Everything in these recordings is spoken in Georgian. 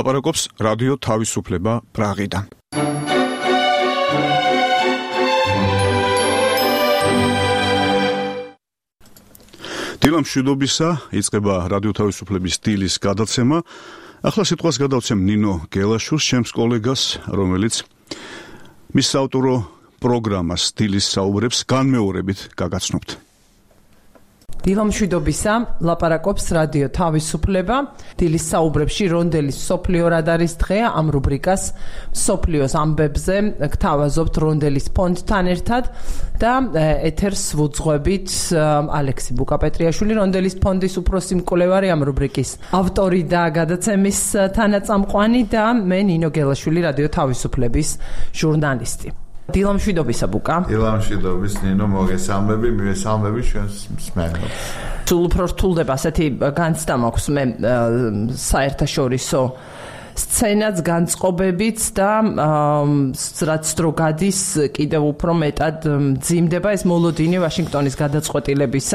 ლაპარაკობს რადიო თავისუფლება პრაღიდან. დილა მშვიდობისა, იწყება რადიო თავისუფლების დილის გადაცემა. ახლა სიტყვას გადავცემ ნინო გელაშვილს, ჩემს კოლეგას, რომელიც მის საავტორო პროგრამას დილის საუბრებს განმეორებით გაგაცნობთ. დილა მშვიდობისა, ლაპარაკობს რადიო თავისუფლება. დილის საუბრებში რონდელის მსოფლიო რადარის დღეა, ამ რუბრიკას მსოფლიოს ამბებზე გთავაზობთ რონდელის ფონდთან ერთად და ეთერს ვუძღვებით ალექსი ბუკაპეტრიაშვილი, რონდელის ფონდის უფროსი მკვლევარი, ამ რუბრიკის ავტორი და გადაცემის თანაწამყვანი და მე ნინო გელაშვილი, რადიო თავისუფლების ჟურნალისტი. დილა მშვიდობისა ბუკა. დილა მშვიდობის ნინო, მოგესალმები, მივესალმები ჩვენს მსმენელს. სულ უფრო რთულდება ასეთი განცდა მაქვს მე საერთაშორისო სცენაც განწყობებიც და რაც დრო გადის კიდევ უფრო მეტად მძიმდება ეს მოლოდინი ვაშინგტონის გადაწყვეტილებისა,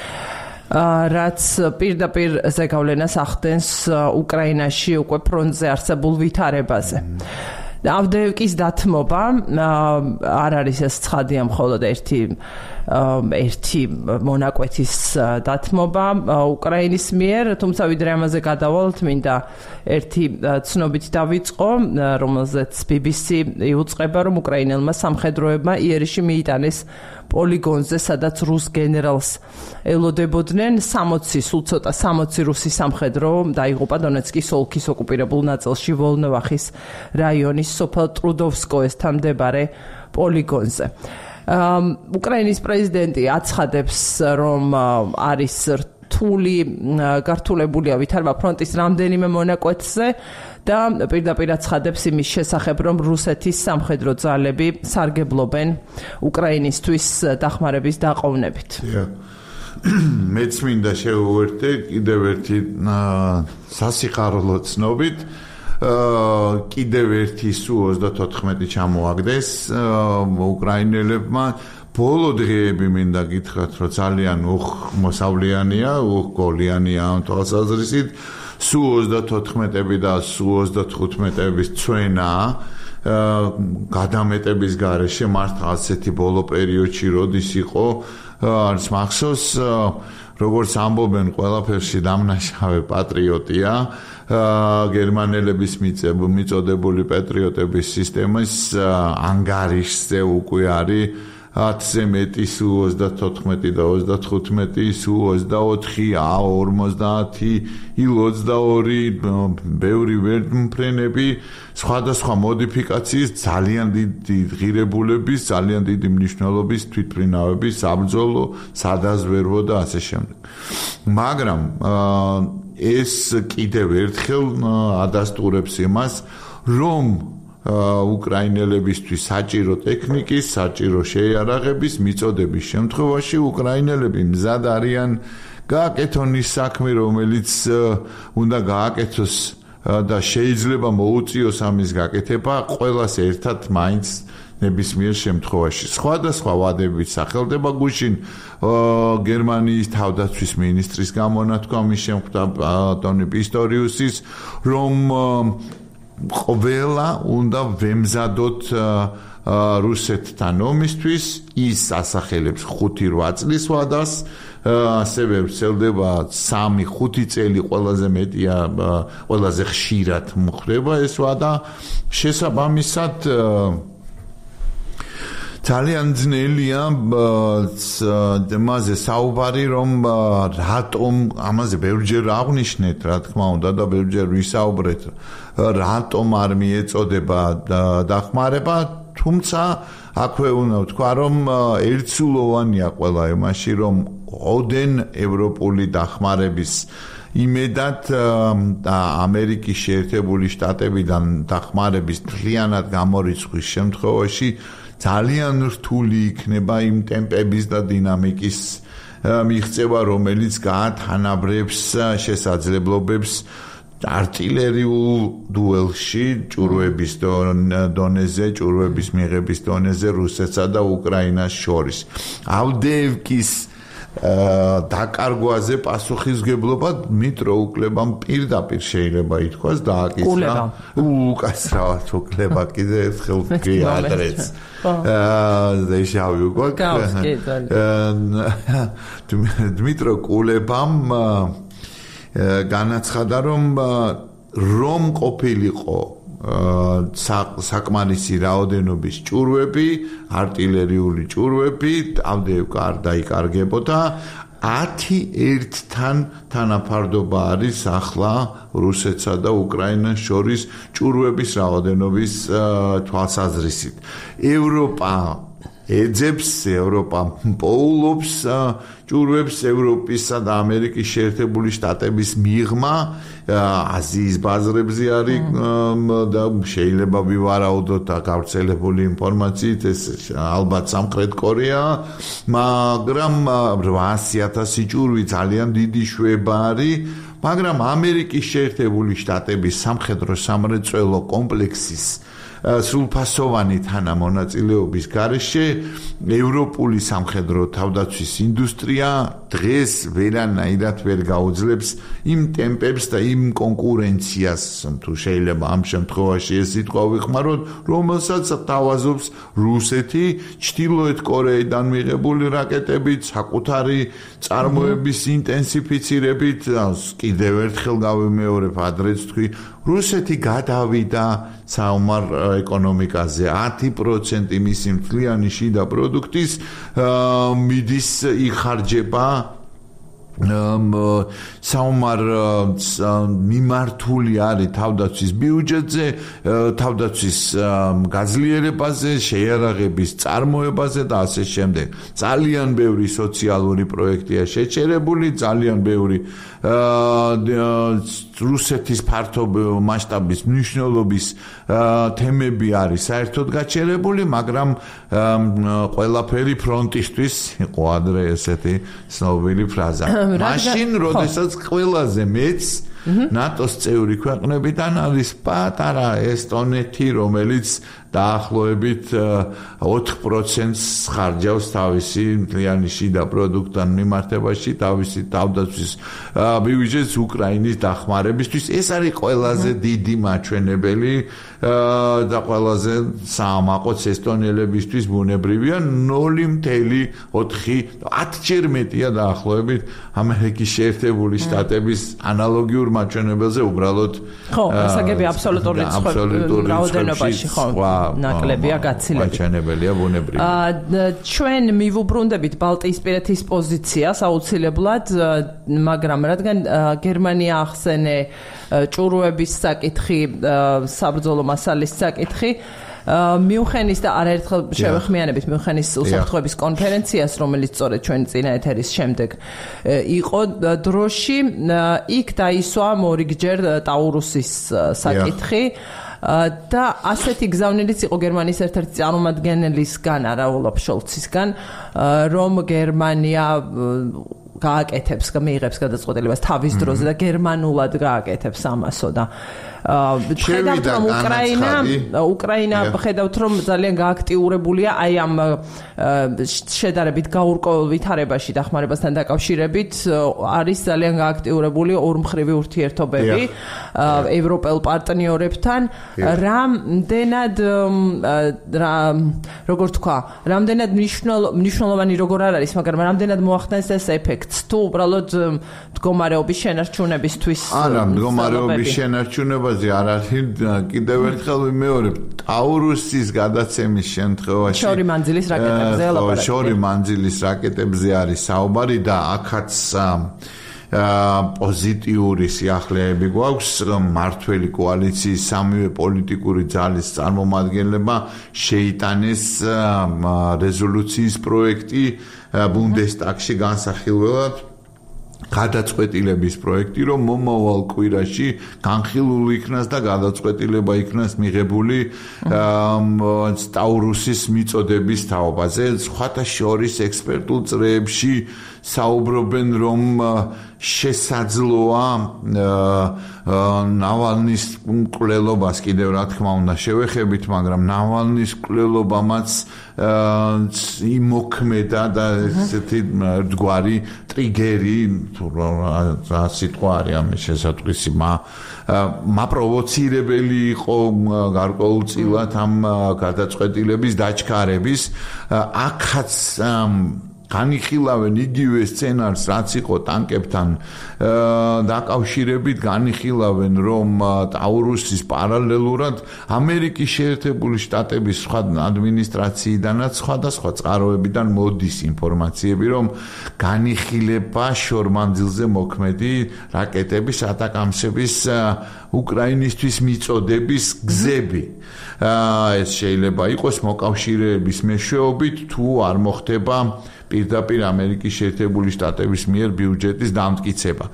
რაც პირდაპირ ზეგავლენას ახდენს უკრაინაში უკვე ფრონტზე არსებულ ვითარებაზე. ავდეევკის დათმობა არ არის ეს ცხადია მხოლოდ ერთი მონაკვეთის დათმობა უკრაინის მიერ, თუმცა ვიდრე ამაზე გადავალთ, მინდა ერთი ცნობით დავიწყო, რომელზეც BBC იუწყება, რომ უკრაინელმა სამხედროებმა იერიში მიიტანეს პოლიგონზე, სადაც რუს გენერალს ელოდებოდნენ. 60 რუსი სამხედრო დაიღუპა დონეცკის ოლქის ოკუპირებულ ნაწილში ვოლნოვახის რაიონის სოფელ ტრუდოვსკოესთან მდებარე პოლიგონზე. უკრაინის პრეზიდენტი აცხადებს, რომ არის რთული გართულებულია ვითარება ფრონტის რამდენიმე მონაკვეთზე და პირდაპირ აცხადებს იმის შესახებ, რომ რუსეთის სამხედრო ძალები სარგებლობენ უკრაინისთვის დახმარების დაყოვნებით. მეც მინდა შევუერთდე კიდევ ერთი სასიხარულო ცნობით. კიდევ ერთი Su-34 ჩამოაგდეს უკრაინელებმა. ბოლო დღეები მინდა გითხრათ, რომ ძალიან მოსავლიანია, უხგოლიანია ამ თვალსაზრისით. Su-34 და Su-35-ების წვენა გადამეტების გარეშე მართლა ასეთი ბოლო პერიოდში როდის იყო, არის მახსოვს, როგორც ამბობენ, ყველაფერში დამნაშავე პატრიოტია. გერმანელების მიწოდებული პატრიოტების სისტემის ანგარიშზე უკვე არის 10-ზე მეტი Su-34 და 35, Su-24, A-50, Il-22, ბევრი ვერტმფრენები, სხვადასხვა მოდიფიკაციის, ძალიან დიდი ღირებულების, ძალიან დიდი მნიშვნელობის თვითმფრინავების, საბრძოლო, სადაზვერვო და ასე შემდეგ. მაგრამ ეს კიდევ ერთხელ ადასტურებს იმას, რომ უკრაინელებისთვის საჭირო ტექნიკის, საჭირო შეიარაღების მიწოდების შემთხვევაში უკრაინელები მზად არიან გააკეთონ ის საქმე, რომელიც უნდა გააკეთოს და შეიძლება მოუწიოს ამის გაკეთება ყველას ერთად მაინც ნებისმიერ შემთხვევაში. სხვადასხვა ვადებით სახელდება გუშინ გერმანიის თავდაცვის მინისტრის გამონათქვა, მის შემქმნელად ტონი პისტორიუსის, რომ ყველა უნდა ვემზადოთ რუსეთთან ომისთვის, ის ასახელებს 5-8 წლის ვადას, ასევე ვრცელდება 3-5 წელი ყველაზე მეტია, ყველაზე ხშირად მხდება ეს ვადა. შესაბამისად ძალიან ძნელია ამაზე საუბარი, რომ რატომ ამაზე ბევრჯერ აღნიშნეთ, რა თქმა უნდა, და ბევრჯერ ვისაუბრეთ, რატომ არ მიეწოდება დახმარება, თუმცა აქვე უნდა ვთქვა, რომ ერთსულოვანია ყველა იმაში, რომ ოდენ ევროპული დახმარების იმედად და ამერიკის შეერთებული შტატებიდან დახმარების მთლიანად გამორიცხვის შემთხვევაში ძალიან რთული იქნება იმ ტემპების და დინამიკის მიღწევა, რომელიც გაათანაბრებს შესაძლებლობებს артиллерიულ დუელში ჭურვების დონეზე, ჭურვების მიღების დონეზე რუსეთსა და უკრაინას შორის. ავდეევკის დაკარგვაზე პასუხისგებლობა დმიტრო უკლებამ პირდაპირ შეიძლება ითქვას დააკისრა უკასრავად უკლება კიდე ერთხელ კი ადრეც ზეშავი უკვე დმიტრო კულებამ განაცხადა რომ ყოფილიყო საკმარისი რაოდენობის ჭურვები, артиლერიული ჭურვები, ავდეევ დაიკარგებოდა 11-თან თანაფარდობა არის ახლა რუსეთსა და უკრაინას შორის ჭურვების რაოდენობის თვალსაზრისით. ევროპა ეძებს, ევროპა პოულობს ჭურვებს ევროპისა და ამერიკის შეერთებული შტატების მიღმა აზიის ბაზრებზე არის და შეიძლება ვივარაუდოთ გავრცელებული ინფორმაციით ეს ალბათ სამხრეთ კორეა, მაგრამ 800,000 ჭურვი ძალიან დიდი შვება არის, მაგრამ ამერიკის შეერთებული შტატების სამხედრო სამრეწველო კომპლექსის სრულფასოვანი თანამონაწილეობის გარეშე ევროპული სამხედრო თავდაცვის ინდუსტრია დღეს ვერანაირად ვერ გაუძლებს იმ ტემპებს და იმ კონკურენციას, თუ შეიძლება ამ შემთხვევაში ეს სიტყვა ვიხმაროთ, რომელსაც თავაზობს რუსეთი ჩრდილოეთ კორეიდან მიღებული რაკეტებით, საკუთარი წარმოების ინტენსიფიცირებით, კიდევ ერთხელ გავიმეორებ, ადრეც თქვი, რუსეთი გადავიდა საომარ ეკონომიკაზე 10% მისი მთლიანი შიდა პროდუქტის მიდის იხარჯება საომარ მიმართული არის თავდაცვის ბიუჯეტზე, თავდაცვის გაძლიერებაზე, შეიარაღების წარმოებაზე და ასე შემდეგ. ძალიან ბევრი სოციალური პროექტია შეჩერებული, ძალიან ბევრი რუსეთის ფართო მასშტაბის მნიშვნელობის თემები არის საერთოდ გაჩერებული, მაგრამ ყველაფერი ფრონტისთვის იყო ადრე ესეთი ცნობილი ფრაზა. მაშინ, როდესაც ყველაზე მეც ნატოს წევრი ქვეყნებიდან არის პატარა ესტონეთი, რომელიც დაახლოებით 4%-ს ხარჯავს თავისი მთლიანი შიდა პროდუქტთან მიმართებაში, თავისი თავდაცვის ბიუჯეტს უკრაინის დახმარებისთვის. ეს არის ყველაზე დიდი მაჩვენებელი და ყველაზე საამაყოც ესტონელებისთვის ბუნებრივია 0.4 10-ჯერ მეტია დაახლოებით ამერიკის შეერთებული შტატების ანალოგიურ მაჩვენებელზე უბრალოდ ხო, ასაგები აბსოლუტური რაოდენობაში ხო ნაკლებია გაცილებით. მაჩვენებელია ბუნებრივი. ჩვენ მივუბრუნდებით ბალტიისპირეთის პოზიციას აუცილებლად, მაგრამ რადგან გერმანია ახსენე ჭურვების საკითხი, საბრძოლო მასალის საკითხი, მიუნხენის და არაერთხელ შევეხმიანებით მიუნხენის უსაფრთხოების კონფერენციას, რომელიც სწორედ ჩვენი წინა ეთერის შემდეგ იყო დროში, იქ დაისვა მორიგჯერ ტაურუსის საკითხი. და ასეთი გზავნილიც იყო გერმანიის ერთ-ერთი წარმომადგენლისგან, არა ოლაფ შოლცისგან, რომ გერმანია გააკეთებს, მიიღებს გადაწყვეტილებას თავის დროზე და გერმანულად გააკეთებს ამასო და ხედავთ რომ უკრაინა ხედავთ რომ ძალიან გააქტიურებულია აი ამ შედარებით გაურკვეველ ვითარებაში დახმარებასთან დაკავშირებით არის ძალიან გააქტიურებული ორმხრივი ურთიერთობები ევროპელ პარტნიორებთან რამდენად როგორ თქვა რამდენად მნიშვნელოვანი როგორ არ არის მაგრამ რამდენად მოახდენს ეს ეფექტს თუ უბრალოდ მდგომარეობის შენარჩუნებისთვის არა მდგომარეობის შენარჩუნებაზე არ არის კიდევ ერთხელ ვიმეორებ ტაურუსის გადაცემის შემთხვევაში შორი მანძილის რაკეტებზე ლაპარაკი შორი მანძილის რაკეტებზე არის საუბარი და აქაც პოზიტიური სიახლეები გვაქვს მართველი კოალიციის სამივე პოლიტიკური ძალის წარმომადგენლებმა შეიტანეს რეზოლუციის პროექტი ბუნდესტაგში განსახილველად გადაწყვეტილების პროექტი რომ მომავალ კვირაში განხილული იქნას და გადაწყვეტილება იქნას მიღებული ტაურუსის მიწოდების თაობაზე სხვათა შორის ექსპერტულ წრეებში საუბრობენ რომ შესაძლოა ნავალნის მკვლელობას კიდევ რა თქმა უნდა შევეხებით, მაგრამ ნავალნის მკვლელობამაც იმოქმედა და ესეთი ერთგვარი ტრიგერი თუ რა სიტყვა არის ამ შესაძლისი მაპროვოცირებელი იყო გარკვეულწილად ამ გადაწყვეტილების დაჩქარების აქაც განიხილავენ იგივე სცენარს რაც იყო ტანკებთან დაკავშირებით განიხილავენ რომ ტაურუსის პარალელურად ამერიკის შეერთებული შტატების სხვა ადმინისტრაციიდანაც სხვადასხვა წყაროებიდან მოდის ინფორმაციები რომ განიხილება შორმანძილზე მოქმედი რაკეტების ატაკამსების უკრაინისთვის მიწოდების გზები ეს შეიძლება იყოს მოკავშირეების მეშვეობით თუ არ მოხდება პირდაპირ ამერიკის შეერთებული შტატების მიერ ბიუჯეტის დამტკიცება.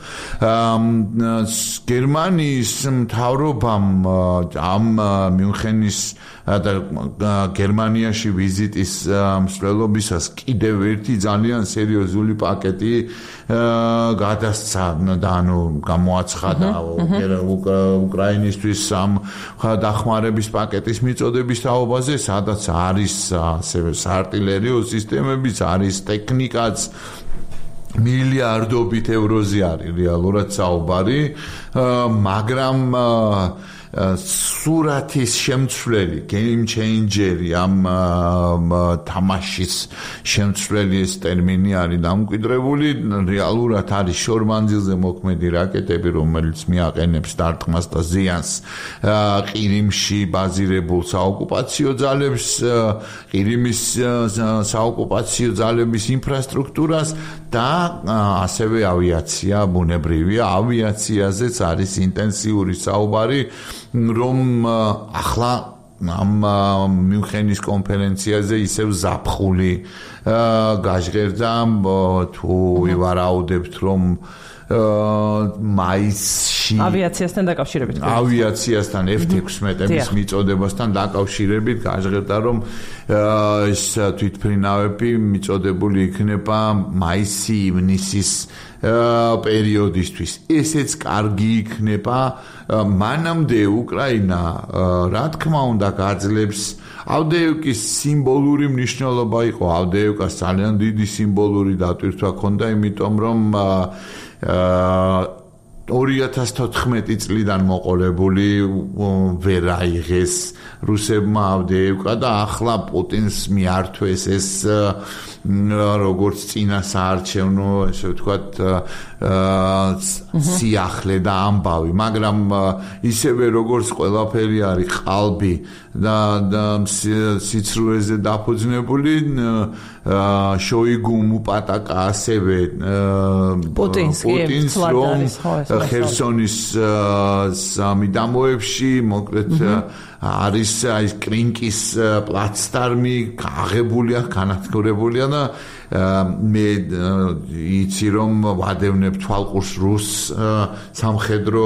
გერმანიის მთავრობამ ამ მიუნხენის და გერმანიაში ვიზიტის მსვლელობისას კიდევ ერთი ძალიან სერიოზული პაკეტი გადასცა და გამოაცხადა უკრაინისთვის ამ დახმარების პაკეტის მიწოდების თაობაზე, სადაც არის ასევე საარტილერიო სისტემებიც, არის ტექნიკაც მილიარდობით ევროზე არის რეალურად საუბარი, მაგრამ სურათის შემცვლელი, game changer-ი ამ თამაშის შემცვლელი ეს ტერმინი არის დამკვიდრებული, რეალურად არის შორმანძილზე მოქმედი რაკეტები, რომელიც მიაყენებს დარტყმას და ზიანს ყირიმში ბაზირებულ საოკუპაციო ძალებს, ყირიმის საოკუპაციო ძალების ინფრასტრუქტურას და ასევე ავიაცია, ბუნებრივია, ავიაციაზეც არის ინტენსიური საუბარი რომ ახლა ამ მიუნხენის კონფერენციაზე ისევ ზაფხული გაჟღერდა თუ ვივარაუდებთ რომ მაისში ავიაციასთან დაკავშირებით ავიაციასთან F-16-ების მიწოდებასთან დაკავშირებით გაჟღერდა რომ ეს თვითმფრინავები მიწოდებული იქნება მაისი-ივნისის პერიოდისთვის ესეც კარგი იქნება მანამდე უკრაინა რა თქმა უნდა გაძლებს ავდეევკის სიმბოლური მნიშვნელობა იყო ავდეევკას ძალიან დიდი სიმბოლური დატვირთვა ჰქონდა იმიტომ რომ 2014 წლიდან მოყოლებული ვერ აიღეს რუსებმა ავდეევკა და ახლა პუტინს მიართვეს ეს როგორც წინა საარჩევნო ესე ვთქვათ სიახლე და ამბავი მაგრამ ისევე როგორც ყველაფერი არის ყალბი და სიცრუეზე დაფუძნებული შოიგუმ უპატაკა ასევე პუტინს რომ ხერსონის მიდამოებში მოკლედ არის აი კრინკის პლაცდარმი აღებულია განადგურებულია და მე იცი რომ ვადევნებ თვალყურს რუს სამხედრო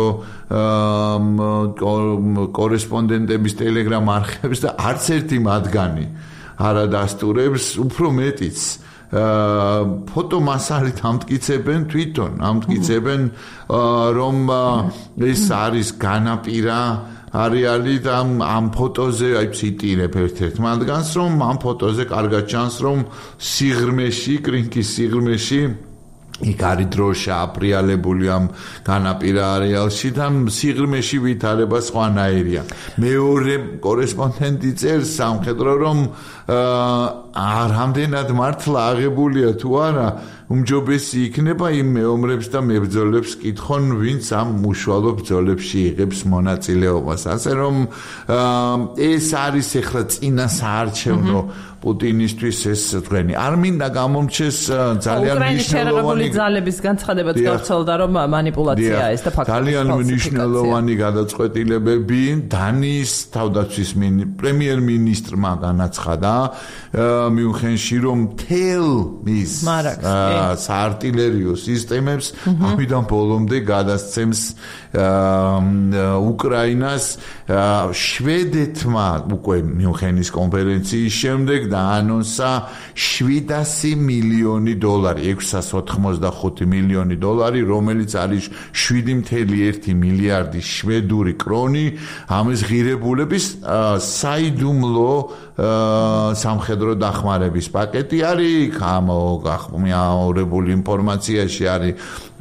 კორესპონდენტების ტელეგრამ არხებს და არც ერთი მათგანი არ ადასტურებს უფრო მეტიც ფოტომასალით ამტკიცებენ თვითონ ამტკიცებენ რომ ეს არის განაპირა არეალი და ამ ფოტოზე აი ციტირებ ერთ-ერთ მათგანს რომ ამ ფოტოზე კარგად ჩანს რომ სიღრმეში კრინკის სიღრმეში იქ არის დროშა აპრიალებული ამ განაპირა არეალში და სიღრმეში ვითარება სხვანაირია მეორე კორესპონდენტი წერს სამხედრო რომ რამდენად მართლა აღებულია თუ არა უმჯობესი იქნება იმ მეომრებს და მებრძოლებს კითხონ ვინც ამ უშუალო ბრძოლებში იღებს მონაწილეობას ასე რომ ეს არის ახლა წინა საარჩევნო პუტინისთვის ეს თქვენი არ მინდა გამომჩეს ძალიან მნიშვნელოვანი ძალების განცხადებაც გავრცელდა რომ მანიპულაცია ეს და ფაქტია ძალიან მნიშვნელოვანი გადაწყვეტილებები დანიის თავდაცვის პრემიერ-მინისტრმა განაცხადა მიუნხენში რომ თელ ის საარტილერიო სისტემებს ამიდან ბოლომდე გადასცემს უკრაინას შვედეთმა უკვე მიუნხენის კონფერენციის შემდეგ დაანონსა $700 მილიონი, $685 მილიონი, რომელიც არის 7.1 მილიარდი შვედური კრონი ამის ღირებულების საიდუმლო სამხედრო დახმარების პაკეტი არის. გამორებული ინფორმაციაში არის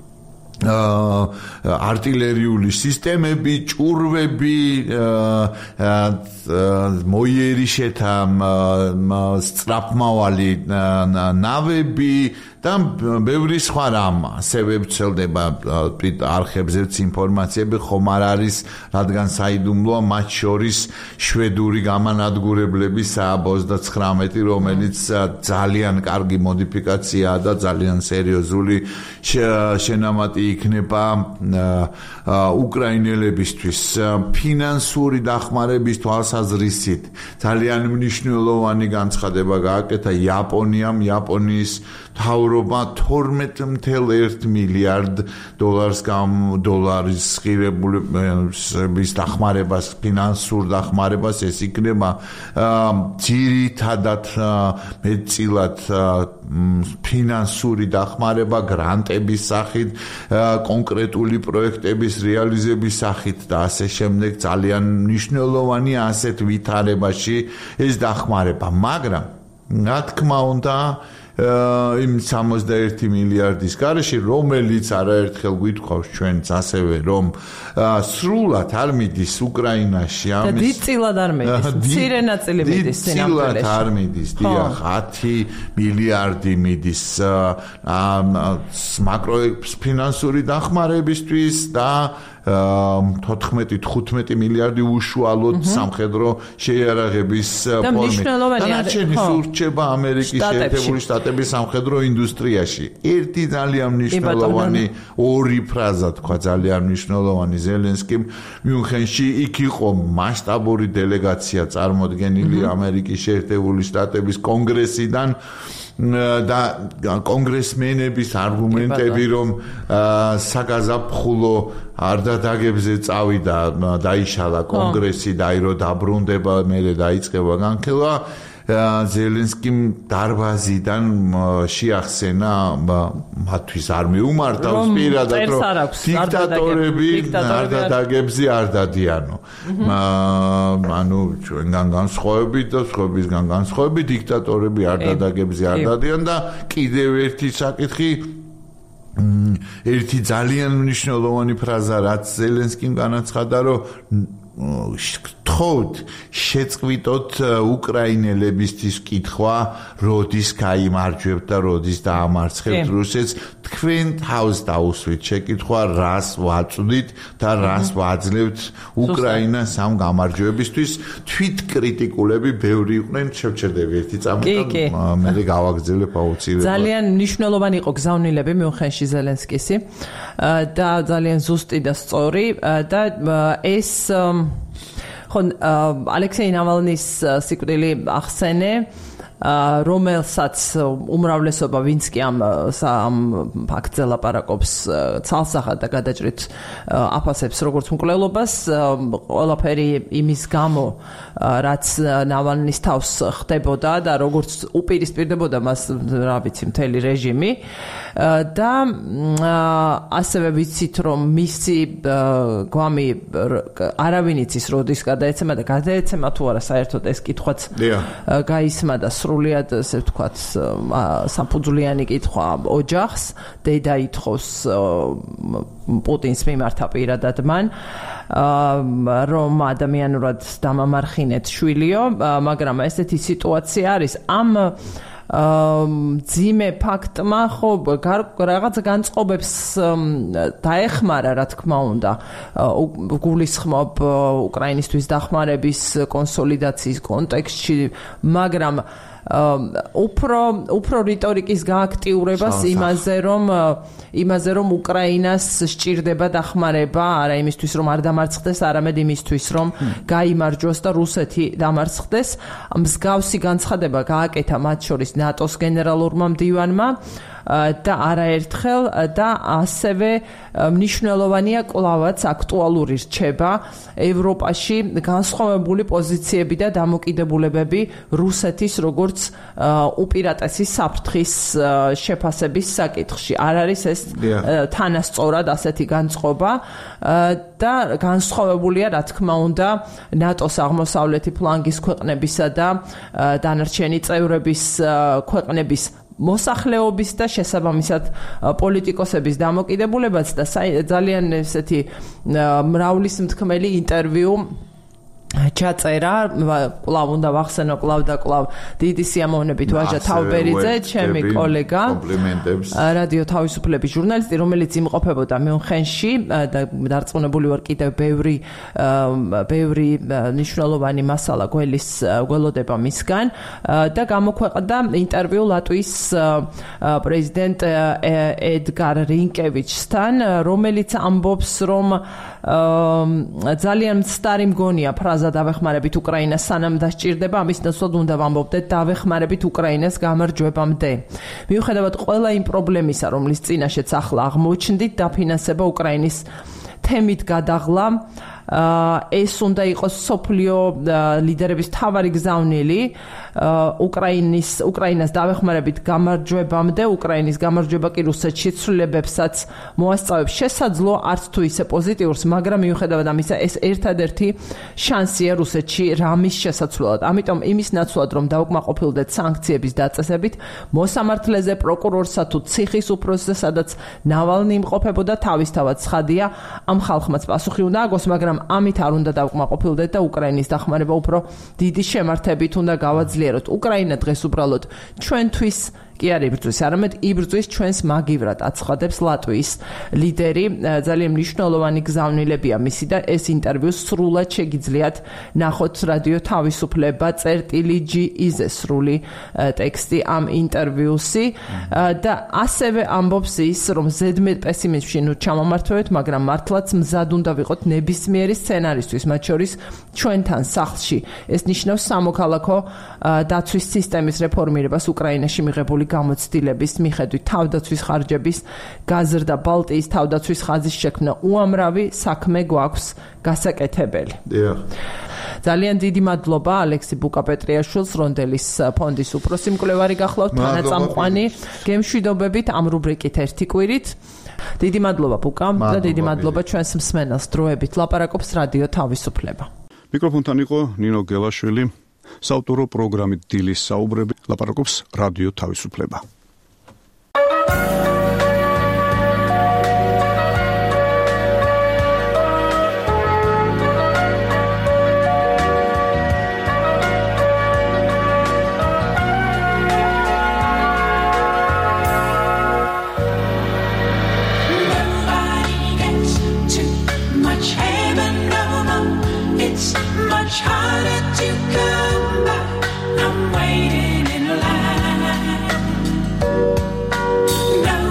артиллерიული სისტემები, ჭურვები, მოიერიშეთა სწრაფმავალი ნავები და ბევრი სხვა რამ. ასევე ვრცელდება არხებზეც ინფორმაციები, ხომ არ არის, რადგან საიდუმლოა მათ შორის შვედური გამანადგურებლების SA-29, რომელიც ძალიან კარგი მოდიფიკაციაა და ძალიან სერიოზული შენამატი იქნება უკრაინელებისთვის. ფინანსური დახმარების თვალსაზრისით ძალიან მნიშვნელოვანი განცხადება გააკეთა იაპონიამ. იაპონიის მთავრობა $12.1 მილიარდ დოლარის ღირებულების დახმარებას, ფინანსურ დახმარებას, ეს იქნება ძირითადად მეტწილად ფინანსური დახმარება გრანტების სახით, კონკრეტული პროექტების რეალიზების სახით და ასე შემდეგ. ძალიან მნიშვნელოვანია ასეთ ვითარებაში ეს დახმარება, მაგრამ რა თქმა უნდა იმ 61 მილიარდის გარეშე, რომელიც არაერთხელ გვითხოვს ჩვენც ასევე, რომ სრულად არ მიდის უკრაინაში ამის და დიდწილად არ მიდის, მცირე ნაწილი მიდის სინამდვილეში. დიდწილად არ მიდის, დიახ, 10 მილიარდი მიდის მაკროფინანსური დახმარებისთვის და 14-15 მილიარდი უშუალოდ სამხედრო შეიარაღების ფორმით. დანარჩენი სურჩება ამერიკის შეერთებული შტატების სამხედრო ინდუსტრიაში. ერთი ძალიან მნიშვნელოვანი, ორი ფრაზა თქვა ძალიან მნიშვნელოვანი. ზელენსკიმ მიუნხენში იქ იყო მასშტაბური დელეგაცია წარმოდგენილი ამერიკის შეერთებული შტატების კონგრესიდან და კონგრესმენების არგუმენტები, რომ საგაზაფხულო არდადაგებზე წავიდა, დაიშალა კონგრესი, დაირო დაბრუნდება, მერე დაიწყება განხილვა. ზელენსკიმ დარბაზიდან შეახსენა მათთვის არ მეუმართა პირადად, რომ დიქტატორები არდადაგებზე არ დადიანო. ანუ ჩვენგან განსხვავებით და სხვებისგან განსხვავებით დიქტატორები არდადაგებზე არ დადიან და კიდევ ერთი საკითხი, ერთი ძალიან მნიშვნელოვანი ფრაზა, რაც ზელენსკიმ განაცხადა, რომ გთხოვთ შეწყვიტოთ უკრაინელებისთვის კითხვა, როდის გაიმარჯვებთ და როდის დაამარცხებთ რუსეთს. თქვენ თავს დაუსვით შეკითხვა, რას ვაწვდით და რას ვაძლევთ უკრაინას ამ გამარჯვებისთვის. თვითკრიტიკულები ბევრი იყვნენ, შევჩერდები ერთი წამი, მე გავაგრძელებ აუცილებლად. ძალიან მნიშვნელოვანი იყო გზავნილები მიუნხენში ზელენსკისი და ძალიან ზუსტი და სწორი და ეს ხონ ალექსეი ნავალნის სიკვდილი ახსენე, რომელსაც უმრავლესობა ვინც კი ამ ფაქტზე ლაპარაკობს ცალსახად და გადაჭრით აფასებს როგორც მკვლელობას, ყველაფერი იმის გამო, რაც ნავალნის თავს ხდებოდა და როგორც უპირისპირდებოდა მას, რა ვიცი, მთელი რეჟიმი და ასევე ვიცით, რომ მისი გვამი არავინ იცის როდის გადაეცემა და გადაეცემა თუ არა, საერთოდ ეს კითხვაც გაისმა და სრულიად, ესე ვთქვათ, საფუძვლიანი კითხვა ოჯახს, დედა ითხოვს პუტინს მიმართა პირადად მან, რომ ადამიანურად დამამარხინეთ შვილიო, მაგრამ ესეთი სიტუაცია არის. ამ ძიმე ფაქტმა ხო რაღაც განწყობებს დაეხმარა, რა თქმა უნდა, გულისხმობ უკრაინისთვის დახმარების კონსოლიდაციის კონტექსტში, მაგრამ უფრო რიტორიკის გააქტიურებას იმაზე, რომ უკრაინას სჭირდება დახმარება, არა იმისთვის, რომ არ დამარცხდეს, არამედ იმისთვის, რომ გაიმარჯვოს და რუსეთი დამარცხდეს. მსგავსი განცხადება გააკეთა მათ შორის ნატოს გენერალურმა მდივანმა და არაერთხელ და ასევე მნიშვნელოვანია კლავაც აქტუალური რჩება ევროპაში განსხვავებული პოზიციები და დამოკიდებულებები რუსეთის როგორც უპირატესი საფრთხის შეფასების საკითხში. არ არის ეს თანასწორად ასეთი განწყობა და განსხვავებულია რა თქმა უნდა ნატოს აღმოსავლეთი ფლანგის ქვეყნებისა და დანარჩენი წევრების ქვეყნების მოსახლეობის და შესაბამისად პოლიტიკოსების დამოკიდებულებაც და ძალიან ესეთი მრავლისმთქმელი ინტერვიუ ჩაწერა, კლავ უნდა ვახსენო, კლავ დიდი სიამოვნებით ვაჟა თავბერიძე, ჩემი კოლეგა, კომპლიმენტებს. რადიო თავისუფლების ჟურნალისტი, რომელიც იმყოფებოდა მიუნხენში და დარწმუნებული ვარ კიდევ ბევრი მნიშვნელოვანი მასალა გველოდება მისგან და გამოქვეყნდა ინტერვიუ ლატვიის პრეზიდენტ ედგარ რინკევიჩთან, რომელიც ამბობს, რომ ძალიან მცდარი მგონია ფრაზა დავეხმარებით უკრაინას სანამ დასჭირდება, ამის ნაცვლად უნდა ვამბობდეთ დავეხმარებით უკრაინას გამარჯვებამდე. მიუხედავად ყველა იმ პრობლემისა, რომლის წინაშეც ახლა აღმოჩნდით, დაფინანსება უკრაინის თემით გადაღლა ეს უნდა იყოს სოფლიო ლიდერების თავარი გზავნილი უკრაინას დავეხმარებით გამარჯვებამდე, უკრაინის გამარჯვება კი რუსეთში ცვლილებებსაც მოასწავებს შესაძლო, არც თუ ისე პოზიტიურს, მაგრამ მიუხედავად ამისა, ეს ერთადერთი შანსია რუსეთში რამის შესაცვლელად. ამიტომ იმის ნაცვლად, რომ დაუკმაყოფილდეთ სანქციების დაწესებით, მოსამართლეზე, პროკურორსა თუ ციხის უფროსზე, სადაც ნავალნი იმყოფებოდა, თავისთავად ცხადია, ამ ხალხმაც პასუხი უნდა აგოს, მაგრამ ამით არ უნდა დავკმაყოფილდეთ და უკრაინის დახმარება უფრო დიდი შემართებით უნდა გავაძლიეროთ. უკრაინა დღეს უბრალოდ ჩვენთვის კი არ იბრძვის, არამედ იბრძვის ჩვენს მაგივრად, აცხადებს ლატვიის ლიდერი. ძალიან მნიშვნელოვანი გზავნილებია მისი და ეს ინტერვიუ სრულად შეგიძლიათ ნახოთ რადიო თავისუფლება წერტილი.gz სრული ტექსტი ამ ინტერვიუსი და ასევე ამბობს ის, რომ ზედმეტ პესიმიზმში ნუ ჩამომართვევთ, მაგრამ მართლაც მზად უნდა ვიყოთ ნებისმიერი სცენარისთვის, მათ შორის ჩვენთან სახლში. ეს ნიშნავს სამოქალაქო დაცვის სისტემის რეფორმირებას უკრაინაში მიღებული გამოცდილების მიხედვით თავდაცვის ხარჯების გაზრდა, ბალტიის თავდაცვის ხაზის შექმნა, უამრავი საქმე გვაქვს გასაკეთებელი. ძალიან დიდი მადლობა ალექსი ბუკაპეტრიაშვილს, რონდელის ფონდის უფროსი მკვლევარი გახლავთ, თანაწამყვანი გემშვიდობებით ამ რუბრიკით ერთი კვირით. დიდი მადლობა ბუკა და დიდი მადლობა ჩვენს მსმენელს. დროებით ლაპარაკობს რადიო თავისუფლება. მიკროფონთან იყო ნინო გელაშვილი. საავტორო პროგრამით დილის საუბრები ლაპარაკობს რადიო თავისუფლება. No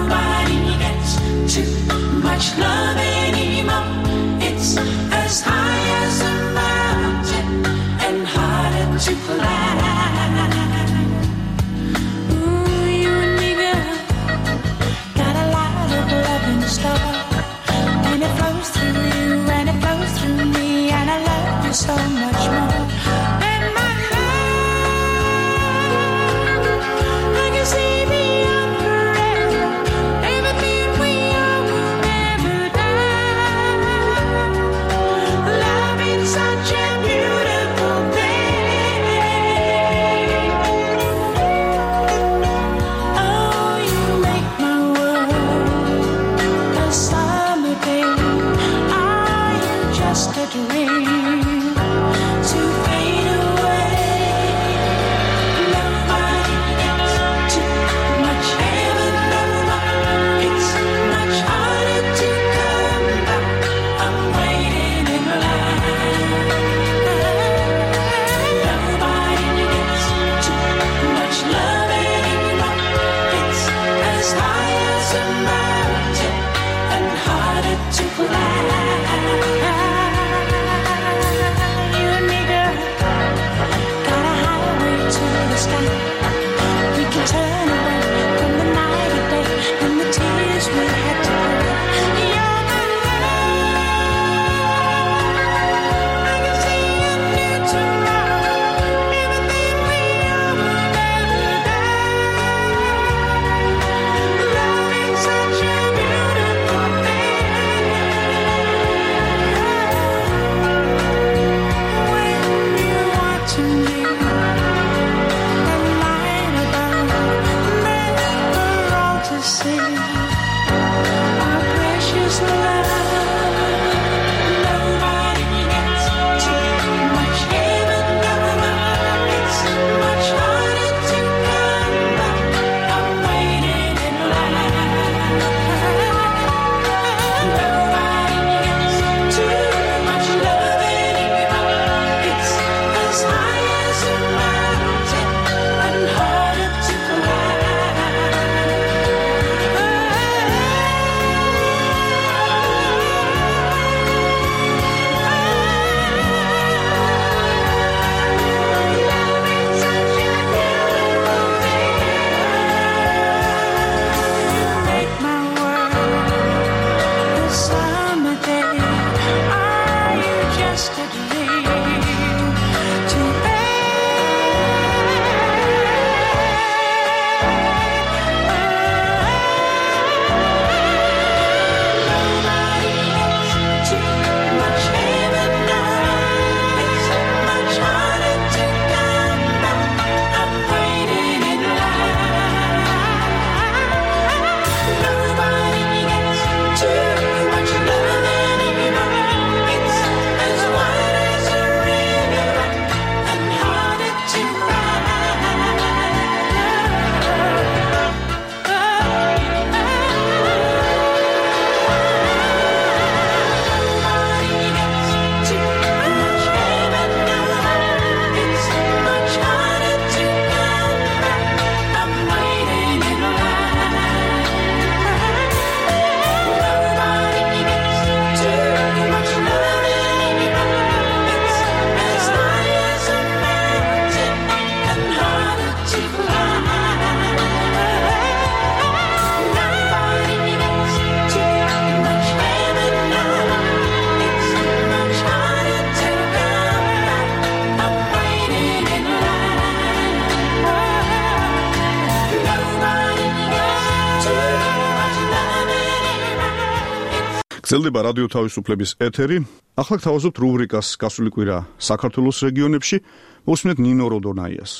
გრძელდება რადიო თავისუფლების ეთერი. ახლა გთავაზობთ რუბრიკას გასული კვირა საქართველოს რეგიონებში. მოსმენთ ნინო როდონაიას.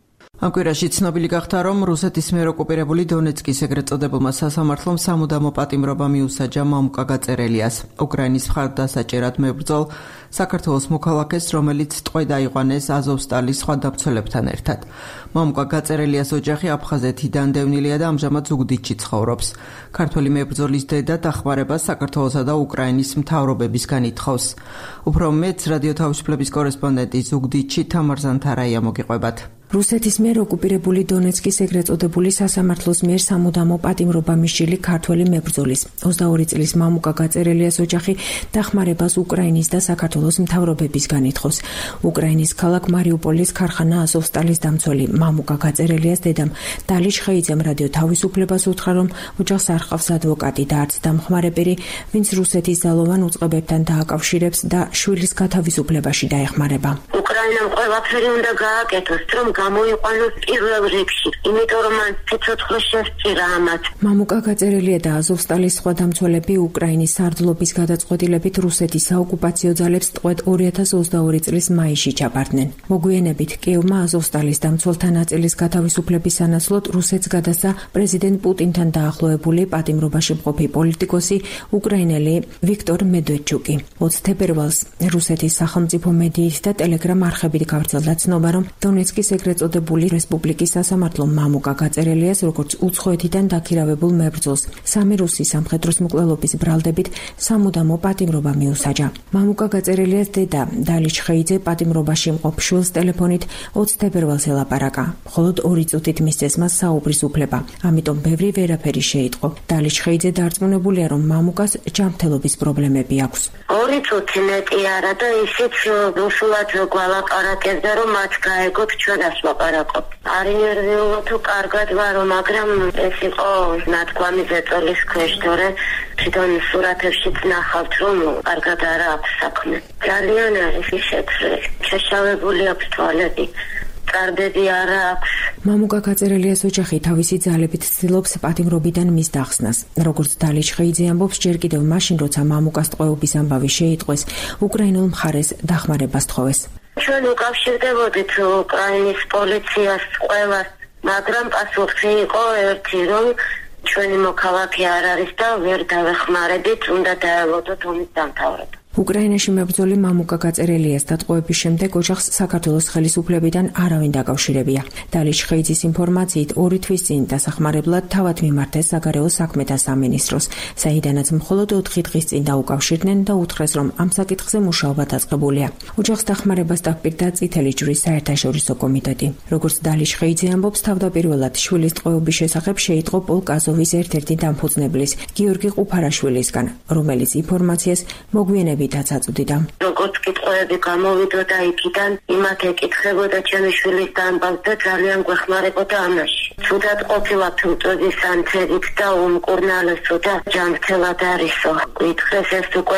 ამ კვირაში ცნობილი გახდა, რომ რუსეთის მიერ ოკუპირებული დონეცკის ეგრეთ წოდებულმა სასამართლომ სამუდამო პატიმრობა მიუსაჯა მამუკა გაწერელიას, უკრაინის მხარდასაჭერად მებრძოლ საქართველოს მოქალაქეს, რომელიც ტყვე დაიყვანეს აზოვსტალის სხვა დამცველებთან ერთად. მამუკა გაწერელიას ოჯახი აფხაზეთიდან დევნილია და ამჟამად ზუგდიდში ცხოვრობს. ქართველი მებრძოლის დედა დახმარებას საქართველოსა და უკრაინის მთავრობებისგან ითხოვს. უფრო მეტ რადიო თავისუფლების კორესპონდენტი ზუგდიდში თამარ ზანთარაია მოგიყვებათ. რუსეთის მიერ ოკუპირებული დონეცკის ეგრეთ წოდებული სასამართლოს მიერ სამუდამო პატიმრობა მისჯილი ქართველი მებრძოლის 22 წლის მამუკა გაწერელიას ოჯახი დახმარებას უკრაინის და საქართველოს მთავრობებისგან ითხოვს. უკრაინის ქალაქ მარიუპოლის ქარხანა აზოვსტალის დამცველი მამუკა გაწერელიას დედამ დალი შხეიძემ რადიო თავისუფლებას უთხრა, რომ ოჯახს არ ჰყავს ადვოკატი და არც დამხმარე პირი, ვინც რუსეთის ძალოვან უწყებებთან დააკავშირებს და შვილის გათავისუფლებაში დაეხმარება. უკრაინამ ყველაფერი უნდა გააკეთოს, რომ გამოიყვანოს პირველ რიგში, იმიტომ რომ მან ცეცხლი შესწირა ამათ. მამუკა გაწერელია და აზოვსტალის სხვა დამცველები უკრაინის სარდლობის გადაწყვეტილებით რუსეთის საოკუპაციო ძალებს ტყვედ 2022 წლის მაისში ჩაბარდნენ. მოგვიანებით კიევმა აზოვსტალის დამცველთა ნაწილის გათავისუფლების სანაცვლოდ რუსეთს გადასცა პრეზიდენტ პუტინთან დაახლოებული პატიმრობაში მყოფი პოლიტიკოსი უკრაინელი ვიქტორ მედვედჩუკი. 20 თებერვალს რუსეთის სახელმწიფო მედიით და ტელეგრამ არხებით გავრცელდა ცნობა, რომ დონეცკის ეგრეთ წოდებული რესპუბლიკის სასამართლომ მამუკა გაწერელიას როგორც უცხოეთიდან დაქირავებულ მებრძოლს სამი რუსი სამხედროს მკვლელობის ბრალდებით სამუდამო პატიმრობა მიუსაჯა. მამუკა გაწერელიას დედა დალი შხეიძე პატიმრობაში მყოფ შვილს ტელეფონით 20 თებერვალს ელაპარაკა. მხოლოდ 2 წუთით მისცეს მას საუბრის უფლება. ამიტომ ბევრი ვერაფერი შეიტყო. დალი შხეიძე დარწმუნებულია, რომ მამუკას ჯანმრთელობის პრობლემები აქვს. 2 წუთი მეტი არა და ისიც რუსულად გვალაპარაკებდა, რომ მათ გაეგოთ ჩვენას ლაპარაკობ. არის ნერვიულო თუ კარგად ვარო, მაგრამ ეს იყო ნათქვამი ზეწოლის ქვეშ, თორე თვითონ სურათებშიც ნახავთ, რომ კარგად არ აქვს საქმე. ძალიან არის შეცვლილი. შეშავებული აქვს თვალები. კარდები არა აქვს. მამუკა გაწერელიას ოჯახი თავისი ძალებით ცდილობს პატიმრობიდან მის დახსნას. როგორც დალი შხეიძე ამბობს, ჯერ კიდევ მაშინ, როცა მამუკას ტყვეობის ამბავი შეიტყვეს, უკრაინულ მხარეს დახმარებას თხოვეს. ჩვენ უკავშირდებოდით უკრაინის პოლიციას ყველას, მაგრამ პასუხი იყო ერთი, რომ ჩვენი მოქალაქე არ არის და ვერ დავეხმარებით, უნდა დაელოდოთ ომის დამთავრება. უკრაინაში მებრძოლი მამუკა გაწერელიას დატყვევების შემდეგ ოჯახს საქართველოს ხელისუფლებიდან არავინ დაკავშირებია. დალი შხეიძის ინფორმაციით 2 თვის წინ დასახმარებლად თავად მიმართეს საგარეო საქმეთა სამინისტროს, საიდანაც მხოლოდ 4 დღის წინ დაუკავშირდნენ და უთხრეს, რომ ამ საკითხზე მუშაობა დაწყებულია. ოჯახს დახმარებას დაპირდა წითელი ჯვრის საერთაშორისო კომიტეტი. როგორც დალი შხეიძე ამბობს, თავდაპირველად შვილის ტყვეობის შესახებ შეიტყო პოლკ აზოვის ერთ-ერთი დამფუძნებლის გიორგი ყუფარაშვილისგან, რომელიც ინფორმაციას მოგვიანებით დაწაწვდიდა. როგორც კითხვები გამოვიდოდა იქიდან, იმათ ეკითხებოდა ჩემი შვილის ამბავს და ძალიან გვეხმარებოდა ამაში. თუდად ყოფილა თუმწოდის ანთებით და უმკურნალესო და ჯანმრთელად არისო. გითხრეს ეს უკვე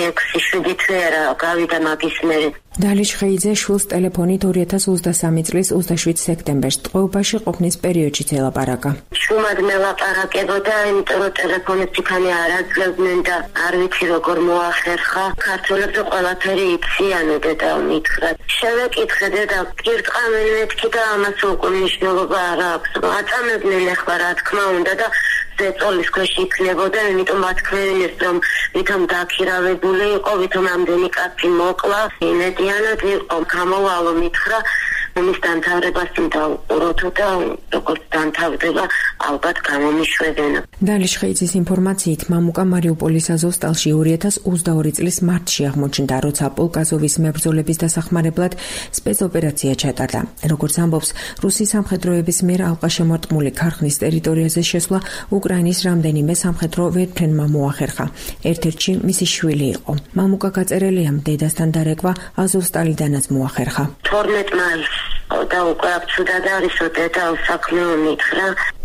1-6-7 თვე არა გავიდა მაგის მერე. დალი შხეიძე შვილს ტელეფონით 2023 წლის 27 სექტემბერს ტყვეობაში ყოფნის პერიოდშიც ელაპარაკა. შუმად მელაპარაკებოდა, იმიტომ რომ ტელეფონით იქანი არ აძლევდნენ და არ ვიცი როგორ მოახერხა. ქართველებს ყველაფერი იციან და მითხრა. შევეკითხე და პირწყამენ მეთქი და ამას უკვე მნიშვნელობა არ აქვს. აწამებდნენ ახლა რა თქმა უნდა და ზეწოლის ქვეშ იქნებოდა, იმიტომ მათქვენეს, რომ ვითომ დაქირავებული იყო, ვითომ ამდენი კაცი მოკლა, იმედიანად იყო გამოვალო მითხრა, ომის დამთავრებას დაუყუროთო და როგორც დამთავრდება, ალბათ გამომიშვებენ. დალი შხეიძის ინფორმაციით, მამუკა მარიუპოლის აზოვსტალში 2022 წლის მარტში აღმოჩნდა, როცა პოლკ აზოვის მებრძოლების დასახმარებლად სპეცოპერაცია ჩატარდა. როგორც ამბობს, რუსი სამხედროების მიერ ალყაშემორტყმული ქარხნის ტერიტორიაზე შესვლა უკრაინის რამდენიმე სამხედრო ვერტმფრენმა მოახერხა. ერთ-ერთში მისი შვილი იყო. მამუკა გაწერელიამ დედასთან დარეკვა აზოვსტალიდანაც მოახერხა. 12 მაისს და უკვე აბსოლუტად არისო დედა საქმე მითხრა.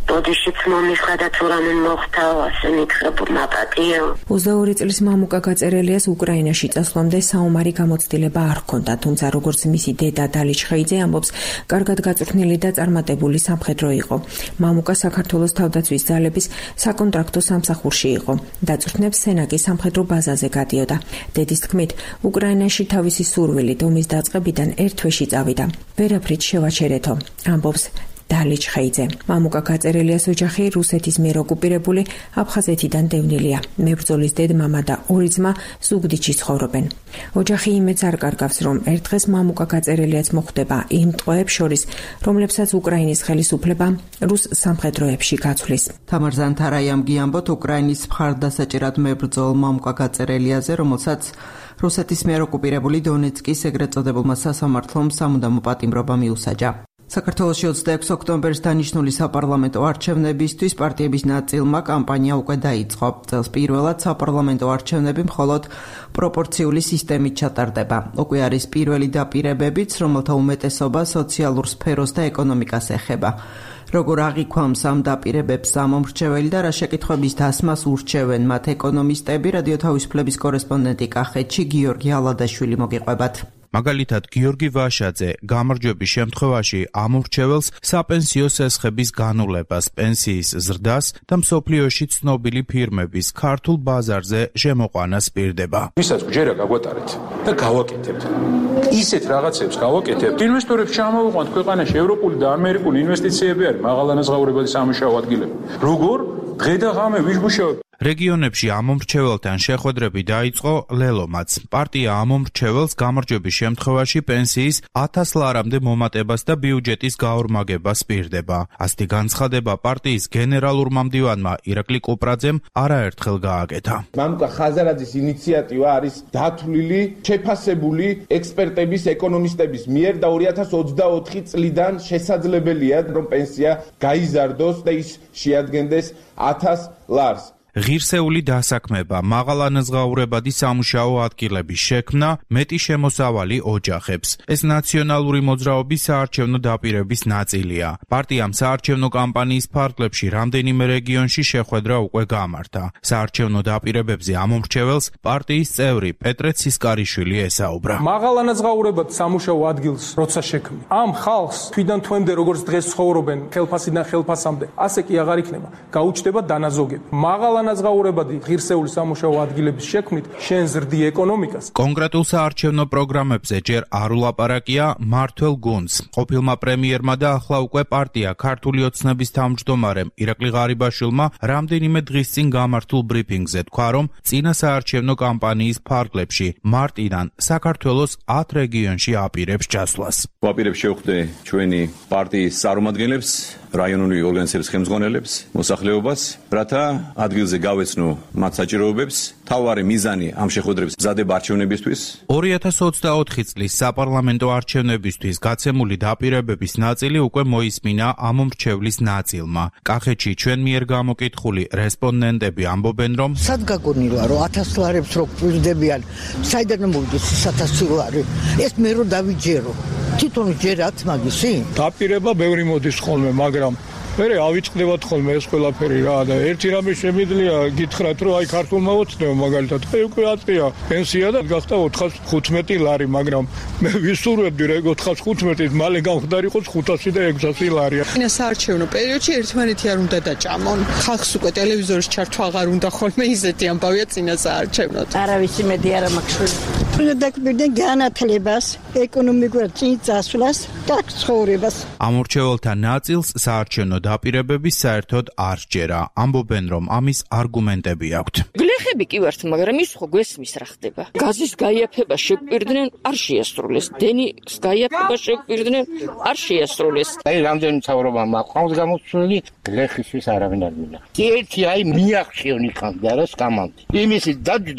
ბოდიშიც მომიხდა და თუ რამე მოხდა, ასე მითხრებულ მაპატიო. 22 წლის მამუკა გაწერელიას უკრაინაში წასვლამდე საომარი გამოცდილება არ ჰქონდა, თუმცა როგორც მისი დედა დალი ჩხეიძე ამბობს, კარგად გაწვრთნილი და წარმატებული სამხედრო იყო. მამუკა საქართველოს თავდაცვის ძალების საკონტრაქტო სამსახურში იყო. დაწვრთნებს სენაკის სამხედრო ბაზაზე გადიოდა. დედის თქმით, უკრაინაში თავისი სურვილით ომის დაწყებიდან ერთ თვეში წავიდა. ვერაფრით შევაჩერეთო, ამბობს დალი ჩხეიძე. მამუკა გაწერელიას ოჯახი რუსეთის მიერ ოკუპირებული აფხაზეთიდან დევნილია. მებრძოლის დედმამა და ორი ძმა ზუგდიდში ცხოვრობენ. ოჯახი იმედს არ კარგავს, რომ ერთ დღეს მამუკა გაწერელიაც მოხვდება იმ ტყვეებს შორის, რომლებსაც უკრაინის ხელისუფლება რუს სამხედროებში გაცვლის. თამარ ზანთარაიამ გიამბოთ უკრაინის მხარდასაჭერად მებრძოლ მამუკა გაწერელიაზე, რომელსაც რუსეთის მიერ ოკუპირებული დონეცკის ეგრეთ წოდებულმა სასამართლომ სამუდამო პატიმრობა მიუსაჯა. საქართველოში 26 ოქტომბერს დანიშნული საპარლამენტო არჩევნებისთვის პარტიების ნაწილმა კამპანია უკვე დაიწყო. წელს პირველად საპარლამენტო არჩევნები მხოლოდ პროპორციული სისტემით ჩატარდება. უკვე არის პირველი დაპირებებიც, რომელთა უმეტესობა სოციალურ სფეროს და ეკონომიკას ეხება. როგორ აღიქვამს ამ დაპირებებს ამომრჩეველი და რა შეკითხვების დასმას ურჩევენ მათ ეკონომისტები, რადიო თავისუფლების კორესპონდენტი კახეთში გიორგი ალადაშვილი მოგიყვებათ. მაგალითად, გიორგი ვაშაძე გამარჯვების შემთხვევაში ამორჩეველს საპენსიო სესხების განულებას, პენსიის ზრდას და მსოფლიოში ცნობილი ფირმების ქართულ ბაზარზე შემოყვანას პირდება. ვისაც გჯერა გაგვატარეთ და გავაკეთებთ. ისეთ რაღაცებს გავაკეთებთ. ინვესტორებს ჩამოვიყვანთ ქვეყანაში, ევროპული და ამერიკული ინვესტიციები არის მაღალანაზღაურებადი სამუშაო ადგილები. როგორ დღე და ღამე ვიშგუშავებ. რეგიონებში ამომრჩეველთან შეხვედრები დაიწყო ლელომაც. პარტია ამომრჩეველს გამარჯვების შემთხვევაში პენსიის 1000 ლარამდე მომატებას და ბიუჯეტის გაორმაგებას პირდება. ასეთი განცხადება პარტიის გენერალურმა მდივანმა ირაკლი კუპრაძემ არაერთხელ გააკეთა. მამუკა ხაზარაძის ინიციატივა არის დათვლილი, შეფასებული ექსპერტების, ეკონომისტების მიერ და 2024 წლიდან შესაძლებელია, რომ პენსია გაიზარდოს და ის შეადგენდეს 1000 ლარს. ღირსეული დასაქმება, მაღალანაზღაურებადი სამუშაო ადგილების შექმნა, მეტი შემოსავალი ოჯახებს. ეს ნაციონალური მოძრაობის საარჩევნო დაპირების ნაწილია. პარტიამ საარჩევნო კამპანიის ფარგლებში რამდენიმე რეგიონში შეხვედრა უკვე გამართა. საარჩევნო დაპირებებზე ამომრჩეველს პარტიის წევრი პეტრე ცისკარიშვილი ესაუბრა. მაღალანაზღაურებად სამუშაო ადგილს როცა შექმნი. ამ ხალხს თვიდან თვემდე როგორც დღეს ცხოვრობენ ხელფასიდან ხელფასამდე, ასე კი აღარ იქნება. გაუჩნდება დანაზოგები. მაღალანაზღაურებადი ღირსეული სამუშაო ადგილების შექმნით შენ ზრდი ეკონომიკას. კონკრეტულ საარჩევნო პროგრამებზე ჯერ არ ულაპარაკია მმართველ გუნდს. ყოფილმა პრემიერმა და ახლა უკვე პარტია ქართული ოცნების თავმჯდომარემ ირაკლი ღარიბაშვილმა რამდენიმე დღის წინ გამართულ ბრიფინგზე თქვა, რომ წინა საარჩევნო კამპანიის ფარგლებში მარტიდან საქართველოს 10 რეგიონში აპირებს ჩასვლას. ვაპირებ შევხვდე ჩვენი პარტიის წარმომადგენლებს, რაიონული ორგანიზაციების ხელმძღვანელებს, მოსახლეობას, რათა ადგილზე გავეცნო მათ საჭიროებებს. თავარი მიზანი ამ შეხვედრების მზადება არჩევნებისთვის. 2024 წლის საპარლამენტო არჩევნებისთვის გაცემული დაპირებების ნაწილი უკვე მოისმინა ამომრჩევლის ნაწილმა. კახეთში ჩვენ მიერ გამოკითხული რესპონდენტები ამბობენ, რომ სად გაგონილა, რომ 1000 ლარებს რო გვირდებიან, საიდან მოვიდეს 1000 ლარი? ეს მე რო დავიჯერო. თვითონ ჯერათ მაგისი? დაპირება ბევრი მოდის ხოლმე, მაგრამ მერე ავიწყდებათ ხოლმე ეს ყველაფერი რა და ერთი რამე შემიძლია გითხრათ, რომ აი ქართულმა ოცნება მაგალითად უკვე აწია პენსია და გახდა 415 ლარი, მაგრამ მე ვისურვებდი რა 415-ით მალე გამხდარიყოს 500 და 600 ლარი. წინა საარჩევნო პერიოდში ერთმანეთი არ უნდა დაჭამონ. ხალხს უკვე ტელევიზორის ჩართვა აღარ უნდა ხოლმე ისეთი ამბავია წინა საარჩევნოდ. არავის იმედი არ მაქვს. პროდუქტიდან განათლებას, ეკონომიკურ წინწასვლას და ცხოვრებას. ამორჩეველთა ნაწილს საარჩევნო დაპირებების საერთოდ არ სჯერა. ამბობენ, რომ ამის არგუმენტები აქვთ. გლეხები კი ვართ, მაგრამ ის ხო გვესმის რა ხდება. გაზის გაიაფება შეგვპირდნენ, არ შეასრულეს. დენის გაიაფება შეგვპირდნენ, არ შეასრულეს. აი რამდენი ცხოვრობა მაყავს გამოსული, გლეხისთვის არავინ არ მინახავს. ერთი აი მიახშიონ იქამდე, არა სკამამდე. იმისი დაჯდომა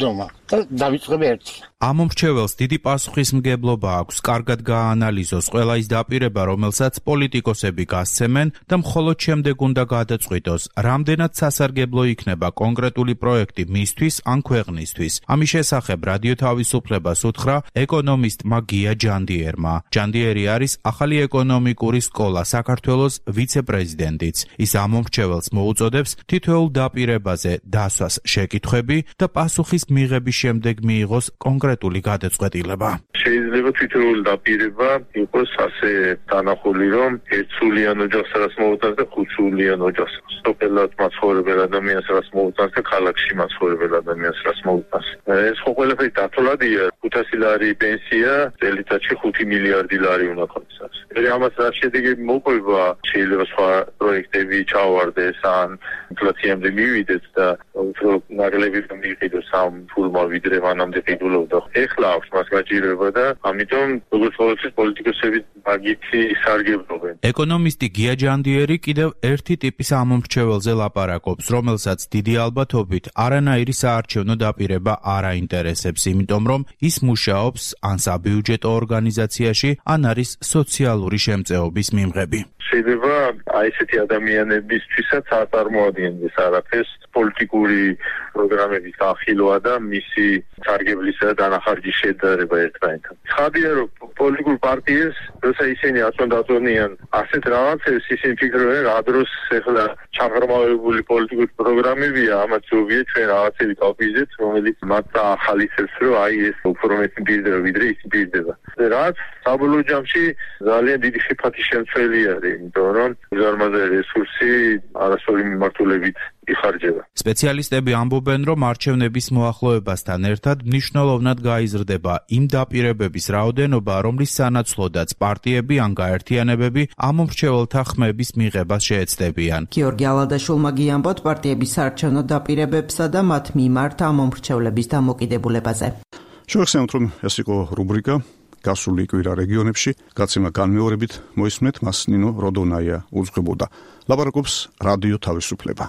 და დავიწყებ ერთი. ამ მომრჩეველს დიდი პასუხისმგებლობა აქვს, კარგად გააანალიზოს ყველა ის დაპირება, რომელსაც პოლიტიკოსები გასცემენ და მხოლოდ შემდეგ უნდა გადაწყვიტოს, რამდენად სასარგებლო იქნება კონკრეტული პროექტი მისთვის ან ქვეყნისთვის. ამის შესახებ რადიო თავისუფლებას უთხრა ეკონომისტმა გია ჯანდიერმა. ჯანდიერი არის ახალი ეკონომიკური სკოლა საქართველოს ვიცე-პრეზიდენტიც. ის ამ მომრჩეველს მოუწოდებს თითოეულ დაპირებაზე დასვას შეკითხვები და პასუხის მიღების შემდეგ მიიღოს კონკრეტული გადაწყვეტილება. შეიძლება თითოეული დაპირება იყოს ასე დანახული, რომ ერთსულიან ოჯახს რაც მოუწევს და ხუთსულიან ოჯახს. სოფელად მაცხოვრებელ ადამიანს რაც მოუწევს და ქალაქში მაცხოვრებელ ადამიანს რაც მოუწევს. ეს ყველაფერი დათოლადია. 500 ლარი პენსია, წელიწადში 5 მილიარდი ლარი უნდა ქონდეს. ამას რაც შედეგები მოყვება, შეიძლება სხვა პროექტები ჩავარდეს ან ინფლაციამდე მივიდეს და უფრო ნაკლები მიიღოს ამ ფულმა ვიდრე მანამდე ყიდულობდა. ეხლა აქვს მას გაჭირვება და ამიტომ როგორც ყოველთვის პოლიტიკოსები მაგითი სარგებლობენ. ეკონომისტი გია ჯანდიერი კიდევ ერთი ტიპის ამომრჩეველზე ლაპარაკობს, რომელსაც დიდი ალბათობით არანაირი საარჩევნო დაპირება არ აინტერესებს, იმიტომ რომ ის მუშაობს ან საბიუჯეტო ორგანიზაციაში, ან არის სოციალური შემწეობის მიმღები. შეიძლება აი ესეთი ადამიანებისთვისაც არ წარმოადგენდეს არაფერს პოლიტიკური პროგრამების ახილვა და მისი სარგებლისა და დანახარჯის შედარება ერთმანეთთან. ცხადია, რომ პოლიტიკურ პარტიებს, როცა ისინი აწონდაწონიან ასეთ რაღაცებს, ისინი ფიქრობენ, რა დროს ახლა ჩაღრმავებული პოლიტიკური პროგრამებია, ამათ ზოგიერთ ჩვენ რაღაცები გავბიზეთ, რომელიც მათ ახალისებს, რომ აი ეს უფრო მეტი მდიდრდება, ვიდრე ის მდიდრდება. რაც საბოლოო ჯამში ძალიან დიდი ხიფათის შემცველი არის, იმიტომ რომ უზარმაზარი რესურსი არასწორი მიმართულებით იხარჯება. სპეციალისტები ამბობენ, რომ არჩევნების მოახლოებასთან ერთად მნიშვნელოვნად გაიზრდება იმ დაპირებების რაოდენობა, რომლის სანაცვლოდაც პარტიები ან გაერთიანებები ამომრჩეველთა ხმების მიღებას შეეცდებიან. გიორგი ალადაშვილმა გიამბოთ პარტიების საარჩევნო დაპირებებსა და მათ მიმართ ამომრჩევლების დამოკიდებულებაზე. შევახსენოთ, რომ ეს იყო რუბრიკა გასული კვირა რეგიონებში, გაცემა განმეორებით მოისმენთ, მას ნინო როდონაია უძღვებოდა. ლაპარაკობს რადიო თავისუფლება.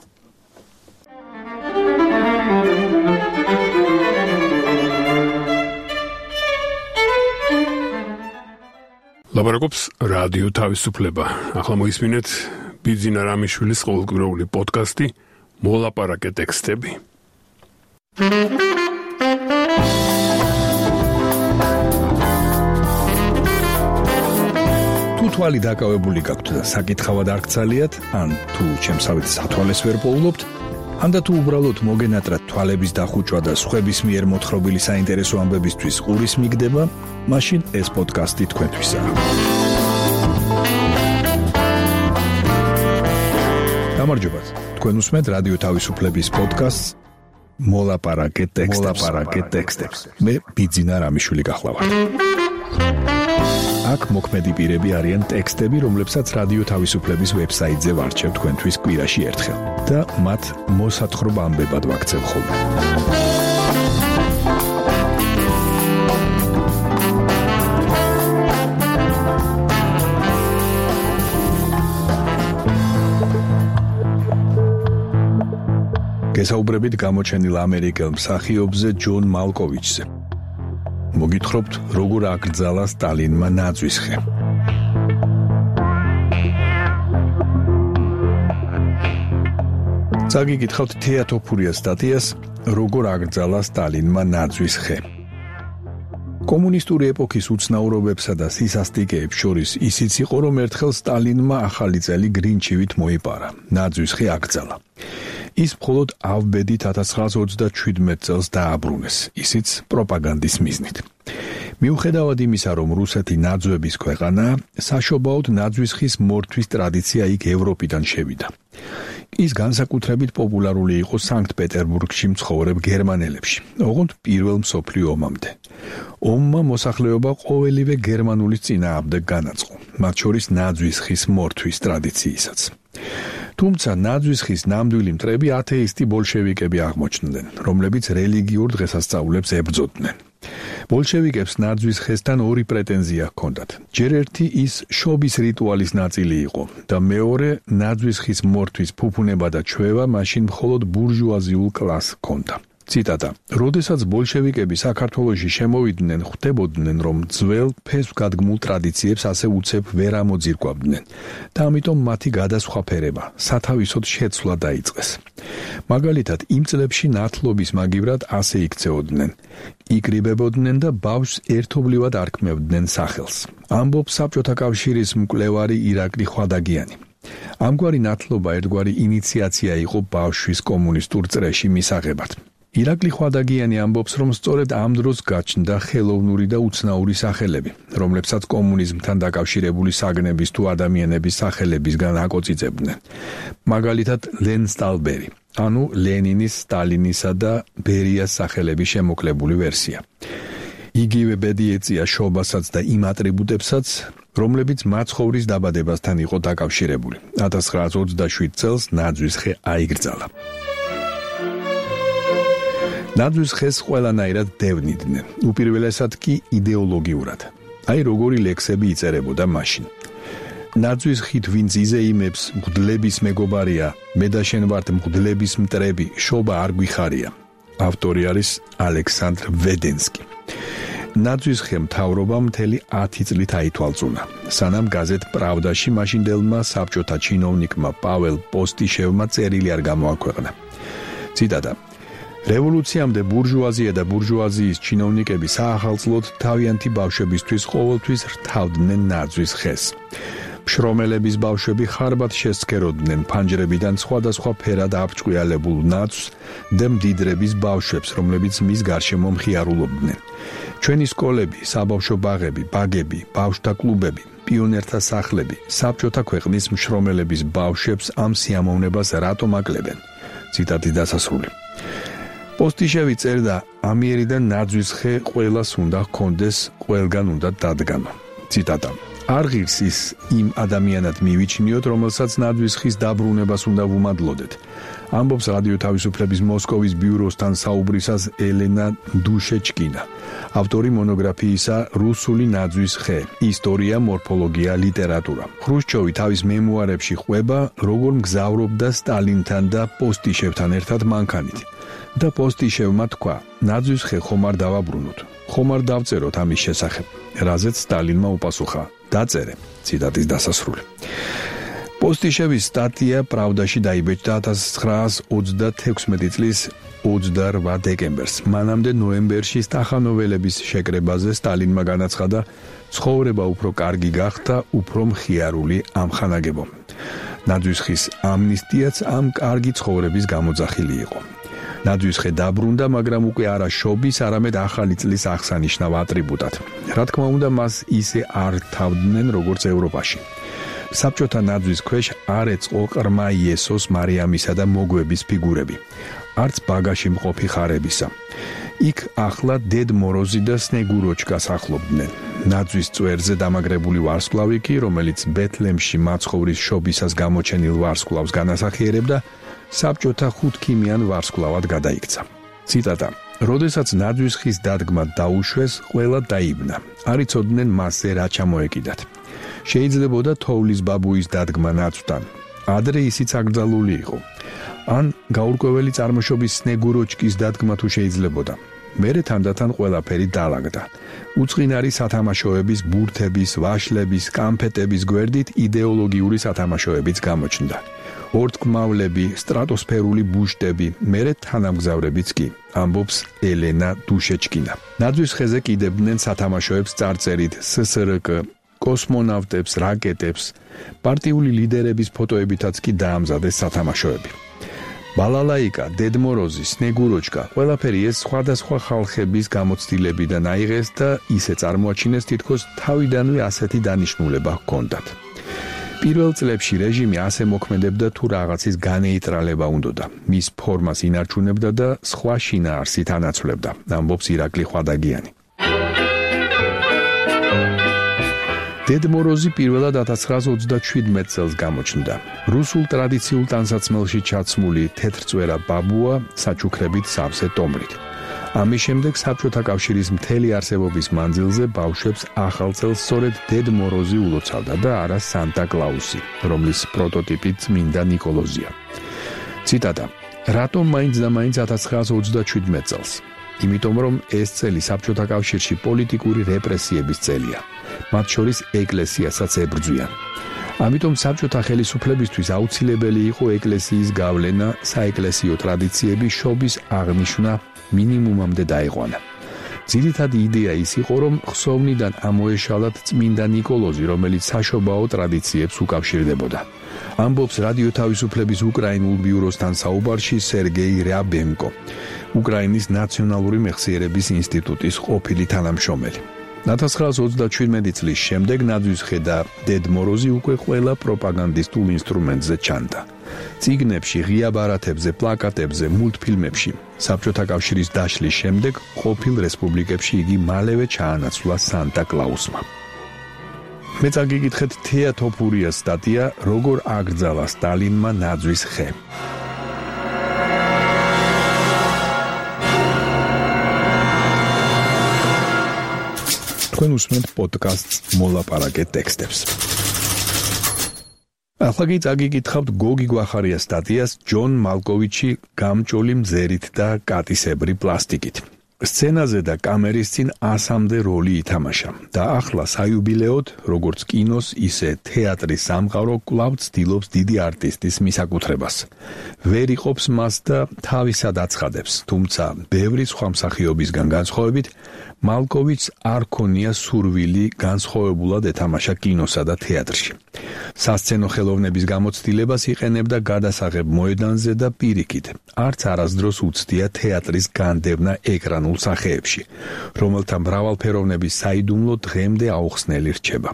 ლაპარაკობს რადიო თავისუფლება. ახლა მოისმინეთ ბიძინა რამიშვილის ყოველკვირეული პოდკასტი მოლაპარაკე ტექსტები. თუ თვალი დაკავებული გაქვთ და საკითხავად არ გცალიათ, ან თუ ჩემსავით სათვალეს ვერ პოულობთ, ან და თუ უბრალოდ მოგენატრათ თვალების დახუჭვა და სხვების მიერ მოთხრობილი საინტერესო ამბებისთვის ყურის მიგდება, მაშინ ეს პოდკასტი თქვენთვისაა. გამარჯობათ, თქვენ უსმენთ რადიო თავისუფლების პოდკასტს მოლაპარაკე ტექსტებს. მე ბიძინა რამიშვილი გახლავართ. აქ მოქმედი პირები არიან ტექსტები, რომლებსაც რადიო თავისუფლების ვებსაიტზე ვარჩევ თქვენთვის კვირაში ერთხელ და მათ მოსათხრობ ამბებად ვაქცევ ხოლმე. გესაუბრებით გამოჩენილ ამერიკელ მსახიობზე ჯონ მალკოვიჩზე. მოგითხრობთ, როგორ აკრძალა სტალინმა ნაძვის ხე. წაგიკითხავთ თეატოფურიას სტატიას, როგორ აკრძალა სტალინმა ნაძვის ხე. კომუნისტური ეპოქის უცნაურობებსა და სისასტიკეებს შორის ისიც იყო, რომ ერთხელ სტალინმა ახალი წელი გრინჩივით მოიპარა. ნაძვის ხე აკრძალა. ის მხოლოდ ავბედით 1927 წელს დააბრუნეს, ისიც პროპაგანდის მიზნით. მიუხედავად იმისა, რომ რუსეთი ნაძვების ქვეყანაა, საშობაოდ ნაძვის ხის მორთვის ტრადიცია იქ ევროპიდან შევიდა. ის განსაკუთრებით პოპულარული იყო სანქტ-პეტერბურგში მცხოვრებ გერმანელებში, ოღონდ პირველ მსოფლიო ომამდე. ომმა მოსახლეობა ყოველივე გერმანულის წინააღმდეგ განაწყო, მათ შორის ნაძვის ხის მორთვის ტრადიციისაც. თუმცა ნაძვის ხის ნამდვილი მტრები ათეისტი ბოლშევიკები აღმოჩნდნენ, რომლებიც რელიგიურ დღესასწაულებს ებრძოდნენ. ბოლშევიკებს ნაძვის ხესთან ორი პრეტენზია ჰქონდათ. ჯერ ერთი ის შობის რიტუალის ნაწილი იყო და მეორე ნაძვის ხის მორთვის ფუფუნება და ჩვევა მაშინ მხოლოდ ბურჟუაზიულ კლასს ჰქონდა. ციტატა: როდესაც ბოლშევიკები საქართველოში შემოვიდნენ, ხვდებოდნენ, რომ ძველ ფესვგადგმულ ტრადიციებს ასე უცებ ვერ ამოძირკვავდნენ და ამიტომ მათი გადასხვაფერება, სათავისოდ შეცვლა დაიწყეს. მაგალითად, იმ წლებში ნათლობის მაგივრად ასე იქცეოდნენ, იკრიბებოდნენ და ბავშვს ერთობლივად არქმევდნენ სახელს. ამბობს საბჭოთა კავშირის მკვლევარი ირაკლი ხვადაგიანი. ამგვარი ნათლობა ერთგვარი ინიციაცია იყო ბავშვის კომუნისტურ წრეში მისაღებად. ირაკლი ხვადაგიანი ამბობს, რომ სწორედ ამ დროს გაჩნდა ხელოვნური და უცნაური სახელები, რომლებსაც კომუნიზმთან დაკავშირებული საგნების თუ ადამიანების სახელებისგან აკოწიწებდნენ. მაგალითად, ლენ სტალბერი, ანუ ლენინის, სტალინისა და ბერიას სახელების შემოკლებული ვერსია. იგივე ბედი ეწია შობასაც და იმ ატრიბუტებსაც, რომლებიც მაცხოვრის დაბადებასთან იყო დაკავშირებული. 1927 წელს ნაძვის ხე აიგრძალა. ნაძვის ხეს ყველანაირად დევნიდნენ, უპირველესად კი იდეოლოგიურად. აი როგორი ლექსები იწერებოდა მაშინ. ნაძვის ხით ვინც იზეიმებს, მღვდლების მეგობარია, მე და შენ ვართ მღვდლების მტრები, შობა არ გვიხარია. ავტორი არის ალექსანდრ ვედენსკი. ნაძვის ხე მთავრობა მთელი 10 წლით აითვალწუნა, სანამ გაზეთ პრავდაში მაშინდელმა საბჭოთა ჩინოვნიკმა პაველ პოსტიშევმა წერილი არ გამოაქვეყნა. ციტატა: რევოლუციამდე ბურჟუაზია და ბურჟუაზიის ჩინოვნიკები საახალწლოდ თავიანთი ბავშვებისთვის ყოველთვის რთავდნენ ნაძვის ხეს. მშრომელების ბავშვები ხარბად შესცქეროდნენ ფანჯრებიდან სხვადასხვა ფერად აფჭყიალებულ ნაძვს და მდიდრების ბავშვებს, რომლებიც მის გარშემო მხიარულობდნენ. ჩვენი სკოლები, საბავშვო ბაღები, ბაგები, ბავშვთა კლუბები, პიონერთა სახლები, საბჭოთა ქვეყნის მშრომელების ბავშვებს ამ სიამოვნებას რატომ აკლებენ? ციტატი დასასრული. პოსტიშევი წერდა: ამიერიდან ნაძვის ხე ყველას უნდა ჰქონდეს, ყველგან უნდა დადგანო. ციტატა: არ ღირს ის იმ ადამიანად მივიჩნიოთ, რომელსაც ნაძვის ხის დაბრუნებას უნდა ვუმადლოდეთ. ამბობს რადიო თავისუფლების მოსკოვის ბიუროსთან საუბრისას ელენა დუშეჩკინა, ავტორი მონოგრაფიისა რუსული ნაძვის ხე, ისტორია, მორფოლოგია, ლიტერატურა. ხრუშჩოვი თავის მემუარებში ყვება, როგორ მგზავრობდა სტალინთან და პოსტიშევთან ერთად მანქანით. და პოსტიშევმა თქვა: ნაძვის ხე ხომ არ დავაბრუნოთ, ხომ არ დავწეროთ ამის შესახებ, რაზეც სტალინმა უპასუხა: დაწერე. ციტატის დასასრული. პოსტიშევის სტატია პრავდაში დაიბეჭდა 1936 წლის 28 დეკემბერს. მანამდე ნოემბერში სტახანოველების შეკრებაზე სტალინმა განაცხადა: ცხოვრება უფრო კარგი გახდა, უფრო მხიარული ამხანაგებო. ნაძვის ხის ამნისტიაც ამ კარგი ცხოვრების გამოძახილი იყო. ნაძვის ხე დაბრუნდა, მაგრამ უკვე არა შობის, არამედ ახალი წლის აღსანიშნავ ატრიბუტად. რა თქმა უნდა, მას ისე არ თავდნენ, როგორც ევროპაში. საბჭოთა ნაძვის ქვეშ არ ეწყო ყრმა იესოს, მარიამისა და მოგვების ფიგურები, არც ბაგაში მყოფი ხარებისა. იქ ახლა დედ მოროზი და სნეგუროჩკა სახლობდნენ. ნაძვის წვერზე დამაგრებული ვარსკვლავი კი, რომელიც ბეთლემში მაცხოვრის შობისას გამოჩენილ ვარსკვლავს განასახიერებდა, საბჭოთა ხუთქიმიან ვარსკვლავად გადაიქცა. ციტატა: როდესაც ნაძვის ხის დადგმა დაუშვეს, ყველა დაიბნა. არ იცოდნენ მასზე რა ჩამოეკიდათ. შეიძლებოდა თოვლის ბაბუის დადგმა ნაცვთან. ადრე ისიც აკრძალული იყო. ან გაურკვეველი წარმოშობის სნეგუროჩკის დადგმა თუ შეიძლებოდა. მერე თანდათან ყველაფერი დაალაგდა. უწყინარი სათამაშოების, ბურთების, ვაშლების, კამფეტების გვერდით იდეოლოგიური სათამაშოებიც გამოჩნდა. ორთქმავლები, სტრატოსფერული ბუშტები, მერე თანამგზავრებიც კი, ამბობს ელენა დუშეჩკინა. ნაძვის ხეზე კიდებდნენ სათამაშოებს წარწერით SSRK, კოსმონავტებს, რაკეტებს, პარტიული ლიდერების ფოტოებითაც კი დაამზადეს სათამაშოები. ბალალაიკა, დედ მოროზი, სნეგუროჩკა, ყველაფერი ეს სხვადასხვა ხალხების გამოცდილებიდან აიღეს და ისე წარმოაჩინეს, თითქოს თავიდანვე ასეთი დანიშნულება ჰქონდათ. პირველ წლებში რეჟიმი ასე მოქმედებდა, თუ რაღაცის განეიტრალება უნდოდა, მის ფორმას ინარჩუნებდა და სხვა შინაარსით ანაცვლებდა, ამბობს ირაკლი ხვადაგიანი. დედ მოროზი პირველად 1937 წელს გამოჩნდა. რუსულ ტრადიციულ ტანსაცმელში ჩაცმული თეთრწვერა ბაბუა საჩუქრებით სავსე ტომრით. ამის შემდეგ საბჭოთა კავშირის მთელი არსებობის მანძილზე ბავშვებს ახალ წელს სწორედ დედ მოროზი ულოცავდა და არა სანტა კლაუსი, რომლის პროტოტიპი წმინდა ნიკოლოზია. ციტატა: რატომ მაინც და მაინც 1937 წელს? იმიტომ რომ ეს წელი საბჭოთა კავშირში პოლიტიკური რეპრესიების წელია. მათ შორის ეკლესიასაც ებრძვიან. ამიტომ საბჭოთა ხელისუფლებისთვის აუცილებელი იყო ეკლესიის გავლენა, საეკლესიო ტრადიციების შობის აღნიშვნა მინიმუმამდე დაეყვანა. ძირითადი იდეა ის იყო, რომ ხსოვნიდან ამოეშალათ წმინდა ნიკოლოზი, რომელიც საშობაო ტრადიციებს უკავშირდებოდა. ამბობს რადიო თავისუფლების უკრაინულ ბიუროსთან საუბარში სერგეი რიაბენკო, უკრაინის ნაციონალური მეხსიერების ინსტიტუტის ყოფილი თანამშრომელი. 1937 წლის შემდეგ ნაძვისხე და დედ მოროზი უკვე ყველა პროპაგანდისტულ ინსტრუმენტზე ჩანდა. წიგნებში, ღია ბარათებზე, პლაკატებზე, მულტფილმებში. საბჭოთა კავშირის დაშლის შემდეგ ყოფილ რესპუბლიკებში იგი მალევე ჩაანაცვლა სანტა კლაუსმა. მე წაგიკითხეთ თეა თოფურიას სტატია როგორ აკრძალა სტალინმა ნაძვის ხე. თქვენ უსმენთ პოდკასტს მოლაპარაკე ტექსტებს. ახლა კი წაგიკითხავთ გოგი გვახარიას სტატიას ჯონ მალკოვიჩი გამჭოლი მზერით და კატისებრი პლასტიკით. სცენაზე და კამერის წინ 100-მდე როლი ითამაშა და ახლა საიუბილეოდ, როგორც კინოს, ისე თეატრის სამყარო კვლავ ცდილობს დიდი არტისტის მისაკუთრებას. ვერ იყოფს მას და თავისად აცხადებს, თუმცა ბევრი სხვა მსახიობისგან განსხვავებით, მალკოვიჩს არ ქონია სურვილი განსხვავებულად ეთამაშა კინოსა და თეატრში. სასცენო ხელოვნების გამოცდილებას იყენებდა გადასაღებ მოედანზე და პირიქით. არც არასდროს უცდია თეატრის განდევნა ეკრანულ სახეებში, რომელთა მრავალფეროვნების საიდუმლო დღემდე აუხსნელი რჩება.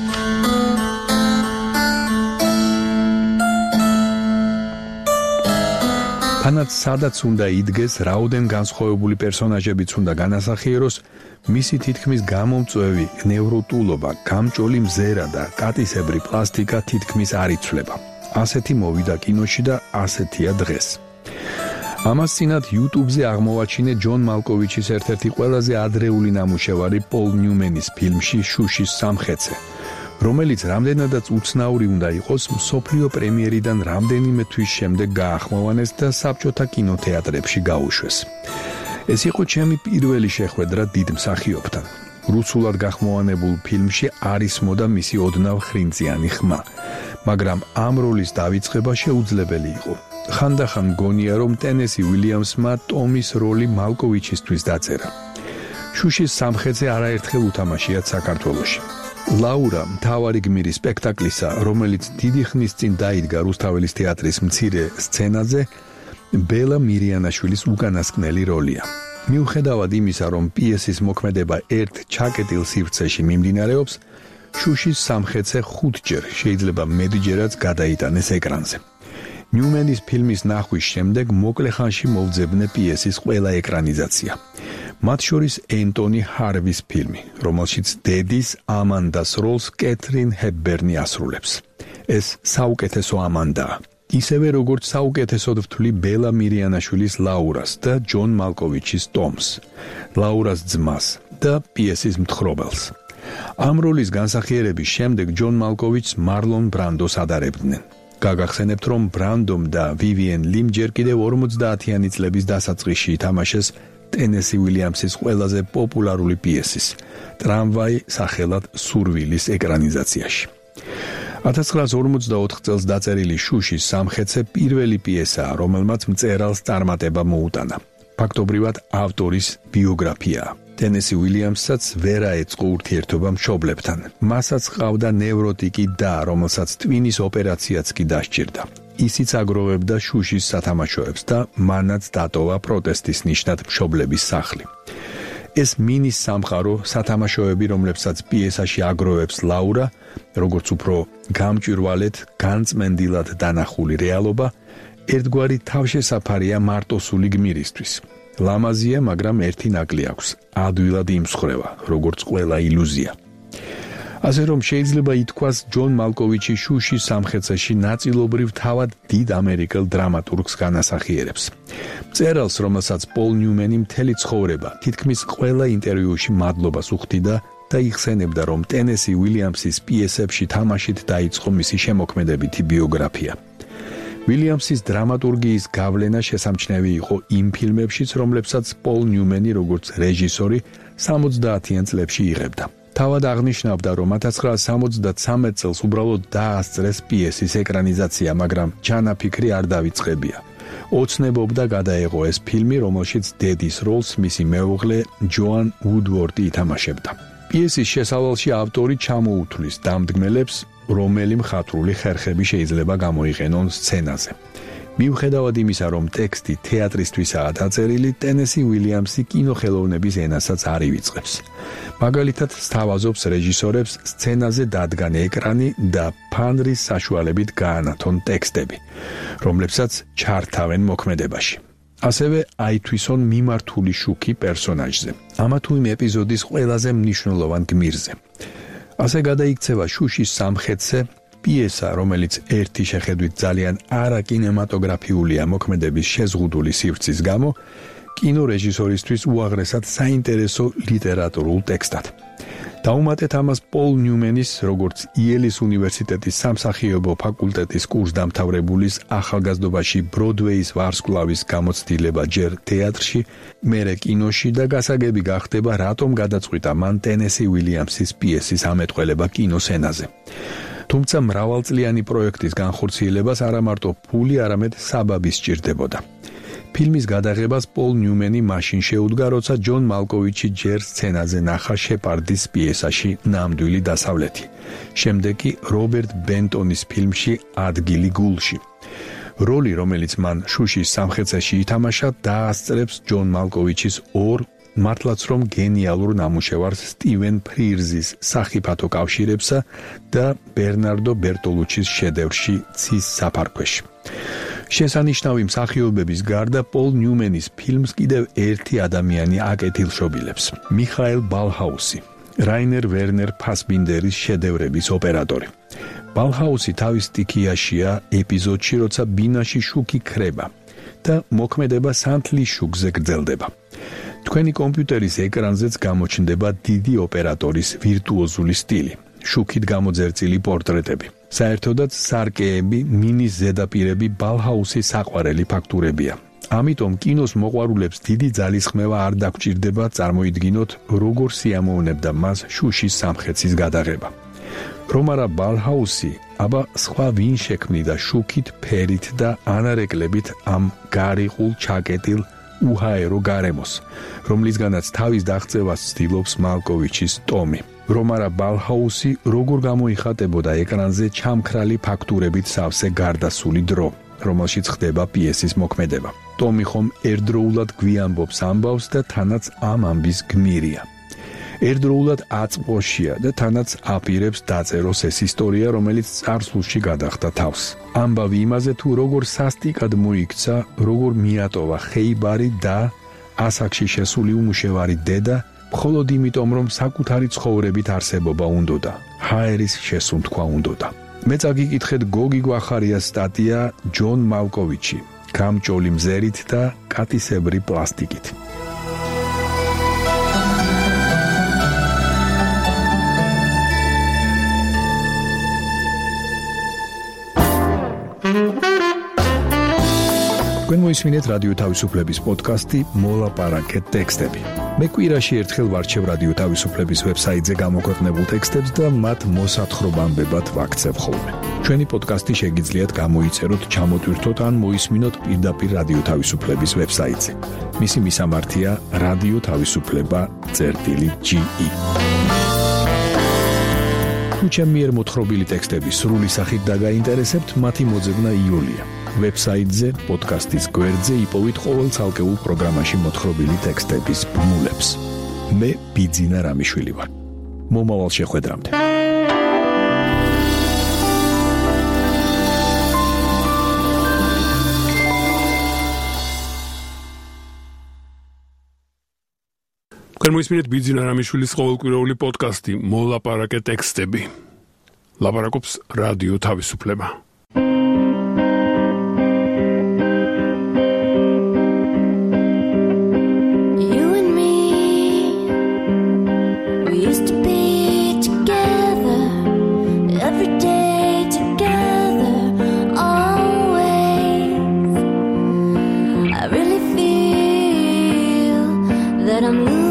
თანაც სადაც უნდა იდგეს, რაოდენ განსხვავებული პერსონაჟებიც უნდა განასახიეროს, მისი თითქმის გამომწვევი ნევროტულობა, გამჭოლი მზერა და კატისებრი პლასტიკა თითქმის არ იცვლება. ასეთი მოვიდა კინოში და ასეთია დღეს. ამას წინათ YouTube-ზე აღმოვაჩინე ჯონ მალკოვიჩის ერთ-ერთი ყველაზე ადრეული ნამუშევარი პოლ ნიუმენის ფილმში შუშის სამხეცე, რომელიც რამდენადაც უცნაური უნდა იყოს, მსოფლიო პრემიერიდან რამდენიმე თვის შემდეგ გაახმოვანეს და საბჭოთა კინოთეატრებში გაუშვეს. ეს იყო ჩემი პირველი შეხვედრა დიდ მსახიობთან. რუსულად გახმოვანებულ ფილმში არისმოდა მისი ოდნავ ხრინწიანი ხმა, მაგრამ ამ როლის დავიწყება შეუძლებელი იყო. ხანდახან მგონია, რომ ტენესი უილიამსმა ტომის როლი მალკოვიჩისთვის დაწერა. შუშის სამხეცე არაერთხელ უთამაშიათ საქართველოში. ლაურა მთავარი გმირის სპექტაკლისა, რომელიც დიდი ხნის წინ დაიდგა რუსთაველის თეატრის მცირე სცენაზე, ბელა მირიანაშვილის უკანასკნელი როლია. მიუხედავად იმისა, რომ პიესის მოქმედება ერთ ჩაკეტილ სივრცეში მიმდინარეობს, შუშის სამხეცე 5ჯერ, შეიძლება მეტჯერაც გადაიტანეს ეკრანზე. ნიუმენის ფილმის ნახვის შემდეგ მოკლე ხანში მოვძებნე პიესის ყველა ეკრანიზაცია. მათ შორის ენტონი ჰარვის ფილმი, რომელშიც დედის ამანდას როლს კეთრინ ჰეპბერნი ასრულებს. ეს საუკეთესო ამანდაა. ისევე როგორც საუკეთესოდ ვთვლი ბელა მირიანაშვილის ლაურას და ჯონ მალკოვიჩის ტომს, ლაურას ძმას და პიესის მთხრობელს. ამ როლის განსახიერების შემდეგ ჯონ მალკოვიჩს მარლონ ბრანდოს ადარებდნენ. გაგახსენებთ, რომ ბრანდომ და ვივიენ ლიმ ჯერ კიდევ 50-იანი წლების დასაწყისში ითამაშეს ტენესი უილიამსის ყველაზე პოპულარული პიესის, ტრამვაი სახელად სურვილის ეკრანიზაციაში. 1944 წელს დაწერილი შუშის სამხეცე პირველი პიესაა, რომელმაც მწერალს წარმატება მოუტანა. ფაქტობრივად ავტორის ბიოგრაფიაა. ტენესი უილიამსაც ვერ აეწყო ურთიერთობა მშობლებთან. მასაც ჰყავდა ნევროტიკი და, რომელსაც ტვინის ოპერაციაც კი დასჭირდა. ისიც აგროვებდა შუშის სათამაშოებს და მანაც დატოვა პროტესტის ნიშნად მშობლების სახლი. ეს მინის სამყარო, სათამაშოები, რომლებსაც პიესაში აგროვებს ლაურა, როგორც უფრო გამჭვირვალედ, განწმენდილად დანახული რეალობა, ერთგვარი თავშესაფარია მარტოსული გმირისთვის. ლამაზია, მაგრამ ერთი ნაკლი აქვს, ადვილად იმსხვრევა, როგორც ყველა ილუზია. ასე რომ შეიძლება ითქვას, ჯონ მალკოვიჩი შუშის სამხეცეში ნაწილობრივ თავად დიდ ამერიკელ დრამატურგს განასახიერებს. მწერალს, რომელსაც პოლ ნიუმენი მთელი ცხოვრება, თითქმის ყველა ინტერვიუში მადლობას უხდიდა და იხსენებდა, რომ ტენესი უილიამსის პიესებში თამაშით დაიწყო მისი შემოქმედებითი ბიოგრაფია. ვილიამსის დრამატურგიის გავლენა შესამჩნევი იყო იმ ფილმებშიც, რომლებსაც პოლ ნიუმენი როგორც რეჟისორი 70-იან წლებში იღებდა. თავად აღნიშნავდა, რომ 1973 წელს უბრალოდ დაასწრეს პიესის ეკრანიზაცია, მაგრამ ჩანაფიქრი არ დავიწყებია. ოცნებობდა გადაეღო ეს ფილმი, რომელშიც დედის როლს მისი მეუღლე ჯოან უდვორდი ითამაშებდა. პიესის შესავალში ავტორი ჩამოუთვლის დამდგმელებს, რომელი მხატვრული ხერხები შეიძლება გამოიყენონ სცენაზე. მიუხედავად იმისა, რომ ტექსტი თეატრისთვისაა დაწერილი, ტენესი ვილიამსი კინოხელოვნების ენასაც არ ივიწყებს. მაგალითად, სთავაზობს რეჟისორებს სცენაზე დადგან ეკრანი და ფანრის საშუალებით გაანათონ ტექსტები, რომლებსაც ჩართავენ მოქმედებაში. ასევე აითვისონ მიმართული შუქი პერსონაჟზე, ამა თუ იმ ეპიზოდის ყველაზე მნიშვნელოვან გმირზე. ასე გადაიქცევა შუშის სამხრეთზე პიესა, რომელიც ერთი შეხედვით ძალიან არაკინემატოგრაფიულია მოქმედების შეზღუდული სივრცის გამო, კინორეჟისორისთვის უაღრესად საინტერესო ლიტერატურულ ტექსტად. დაუმატეთ ამას პოლ ნიუმენის, როგორც იელის უნივერსიტეტის სამსახიობო ფაკულტეტის კურსდამთავრებულის ახალგაზრდობაში ბროდვეის ვარსკვლავის გამოცდილება ჯერ თეატრში, მერე კინოში და გასაგები გახდება, რატომ გადაწყვიტა მან ტენესი ვილიამსის პიესის ამეტყველება კინოსცენაზე. თუმცა მრავალწლიანი პროექტის განხორციელებას არა მარტო ფული, არამედ საბაბი სჭირდებოდა. ფილმის გადაღებას პოლ ნიუმენი მაშინ შეუდგა, როცა ჯონ მალკოვიჩი ჯერ სცენაზე ნახა შეპარდის პიესაში ნამდვილი დასავლეთი. შემდეგ კი რობერტ ბენტონის ფილმში ადგილი გულში. როლი, რომელიც მან შუშის სამხეცეში ითამაშა, დაასწრებს ჯონ მალკოვიჩის ორ მართლაც რომ გენიალურ ნამუშევარს სტივენ ფრირზის სახიფათო კავშირებსა და ბერნარდო ბერტოლუჩის შედევრში ცის საფარქვეში. შესანიშნავი მსახიობების გარდა პოლ ნიუმენის ფილმს კიდევ ერთი ადამიანი აკეთილშობილებს. მიხაელ ბალჰაუსი, რაინერ ვერნერ ფასბინდერის შედევრების ოპერატორი. ბალჰაუსი თავის სტიქიაშია ეპიზოდში, როცა ბინაში შუქი ქრება და მოქმედება სანთლის შუქზე გრძელდება. თქვენი კომპიუტერის ეკრანზეც გამოჩნდება დიდი ოპერატორის ვირტუოზული სტილი, შუქით გამოძერწილი პორტრეტები. საერთოდაც სარკეები, მინის ზედაპირები ბალჰაუსის საყვარელი ფაქტურებია. ამიტომ კინოს მოყვარულებს დიდი ძალისხმევა არ დაგჭირდება წარმოიდგინოთ, როგორ სიამოვნებდა მას შუშის სამხეცის გადაღება. რომ არა ბალჰაუსი, აბა სხვა ვინ შექმნიდა შუქით, ფერით და ანარეკლებით ამ გარიყულ ჩაკეტილ უჰაერო გარემოს, რომლისგანაც თავის დაღწევას ცდილობს მალკოვიჩის ტომი. რომ არა ბალჰაუსი, როგორ გამოიხატებოდა ეკრანზე ჩამქრალი ფაქტურებით სავსე გარდასული დრო, რომელშიც ხდება პიესის მოქმედება. ტომი ხომ ერთდროულად გვიამბობს ამბავს და თანაც ამ ამბის გმირია. ერთდროულად აწმყოშია და თანაც აპირებს დაწეროს ეს ისტორია, რომელიც წარსულში გადახდა თავს. ამბავი იმაზე თუ როგორ სასტიკად მოიქცა, როგორ მიატოვა ხეიბარი და ასაკში შესული უმუშევარი დედა, მხოლოდ იმიტომ, რომ საკუთარი ცხოვრებით არსებობა უნდოდა, ჰაერის შესუნთქვა უნდოდა. მე წაგიკითხეთ გოგი გვახარიას სტატია ჯონ მალკოვიჩი, გამჭოლი მზერით და კატისებრი პლასტიკით. თქვენ მოისმინეთ რადიო თავისუფლების პოდკასტი მოლაპარაკეთ ტექსტები. მე კვირაში ერთხელ ვარჩევ რადიო თავისუფლების ვებსაიტზე გამოქვეყნებულ ტექსტებს და მათ მოსათხრობამდებად ვაქცევ ხოლმე. ჩვენი პოდკასტი შეგიძლიათ გამოიწეროთ, ჩამოტვირთოთ ან მოისმინოთ პირდაპირ რადიო თავისუფლების ვებსაიტზე. მისი მისამართია რადიო თავისუფლება.ge. თუ ჩემი მიერ მოთხრობილი ტექსტები სრული სახით დაგაინტერესებთ, მათი მოძებნა იოლია. ვებსაიტზე, პოდკასტის გვერდზე იპოვით ყოველ ცალკეულ პროგრამაში მოთხრობილი ტექსტების ბმულებს. მე ბიძინა რამიშვილი ვარ. მომავალ შეხვედრამდე. თქვენ მოისმინეთ ბიძინა რამიშვილის ყოველკვირეული პოდკასტი მოლაპარაკეთ ტექსტები. ლაპარაკობს რადიო თავისუფლება. Every day together, always. that I'm losing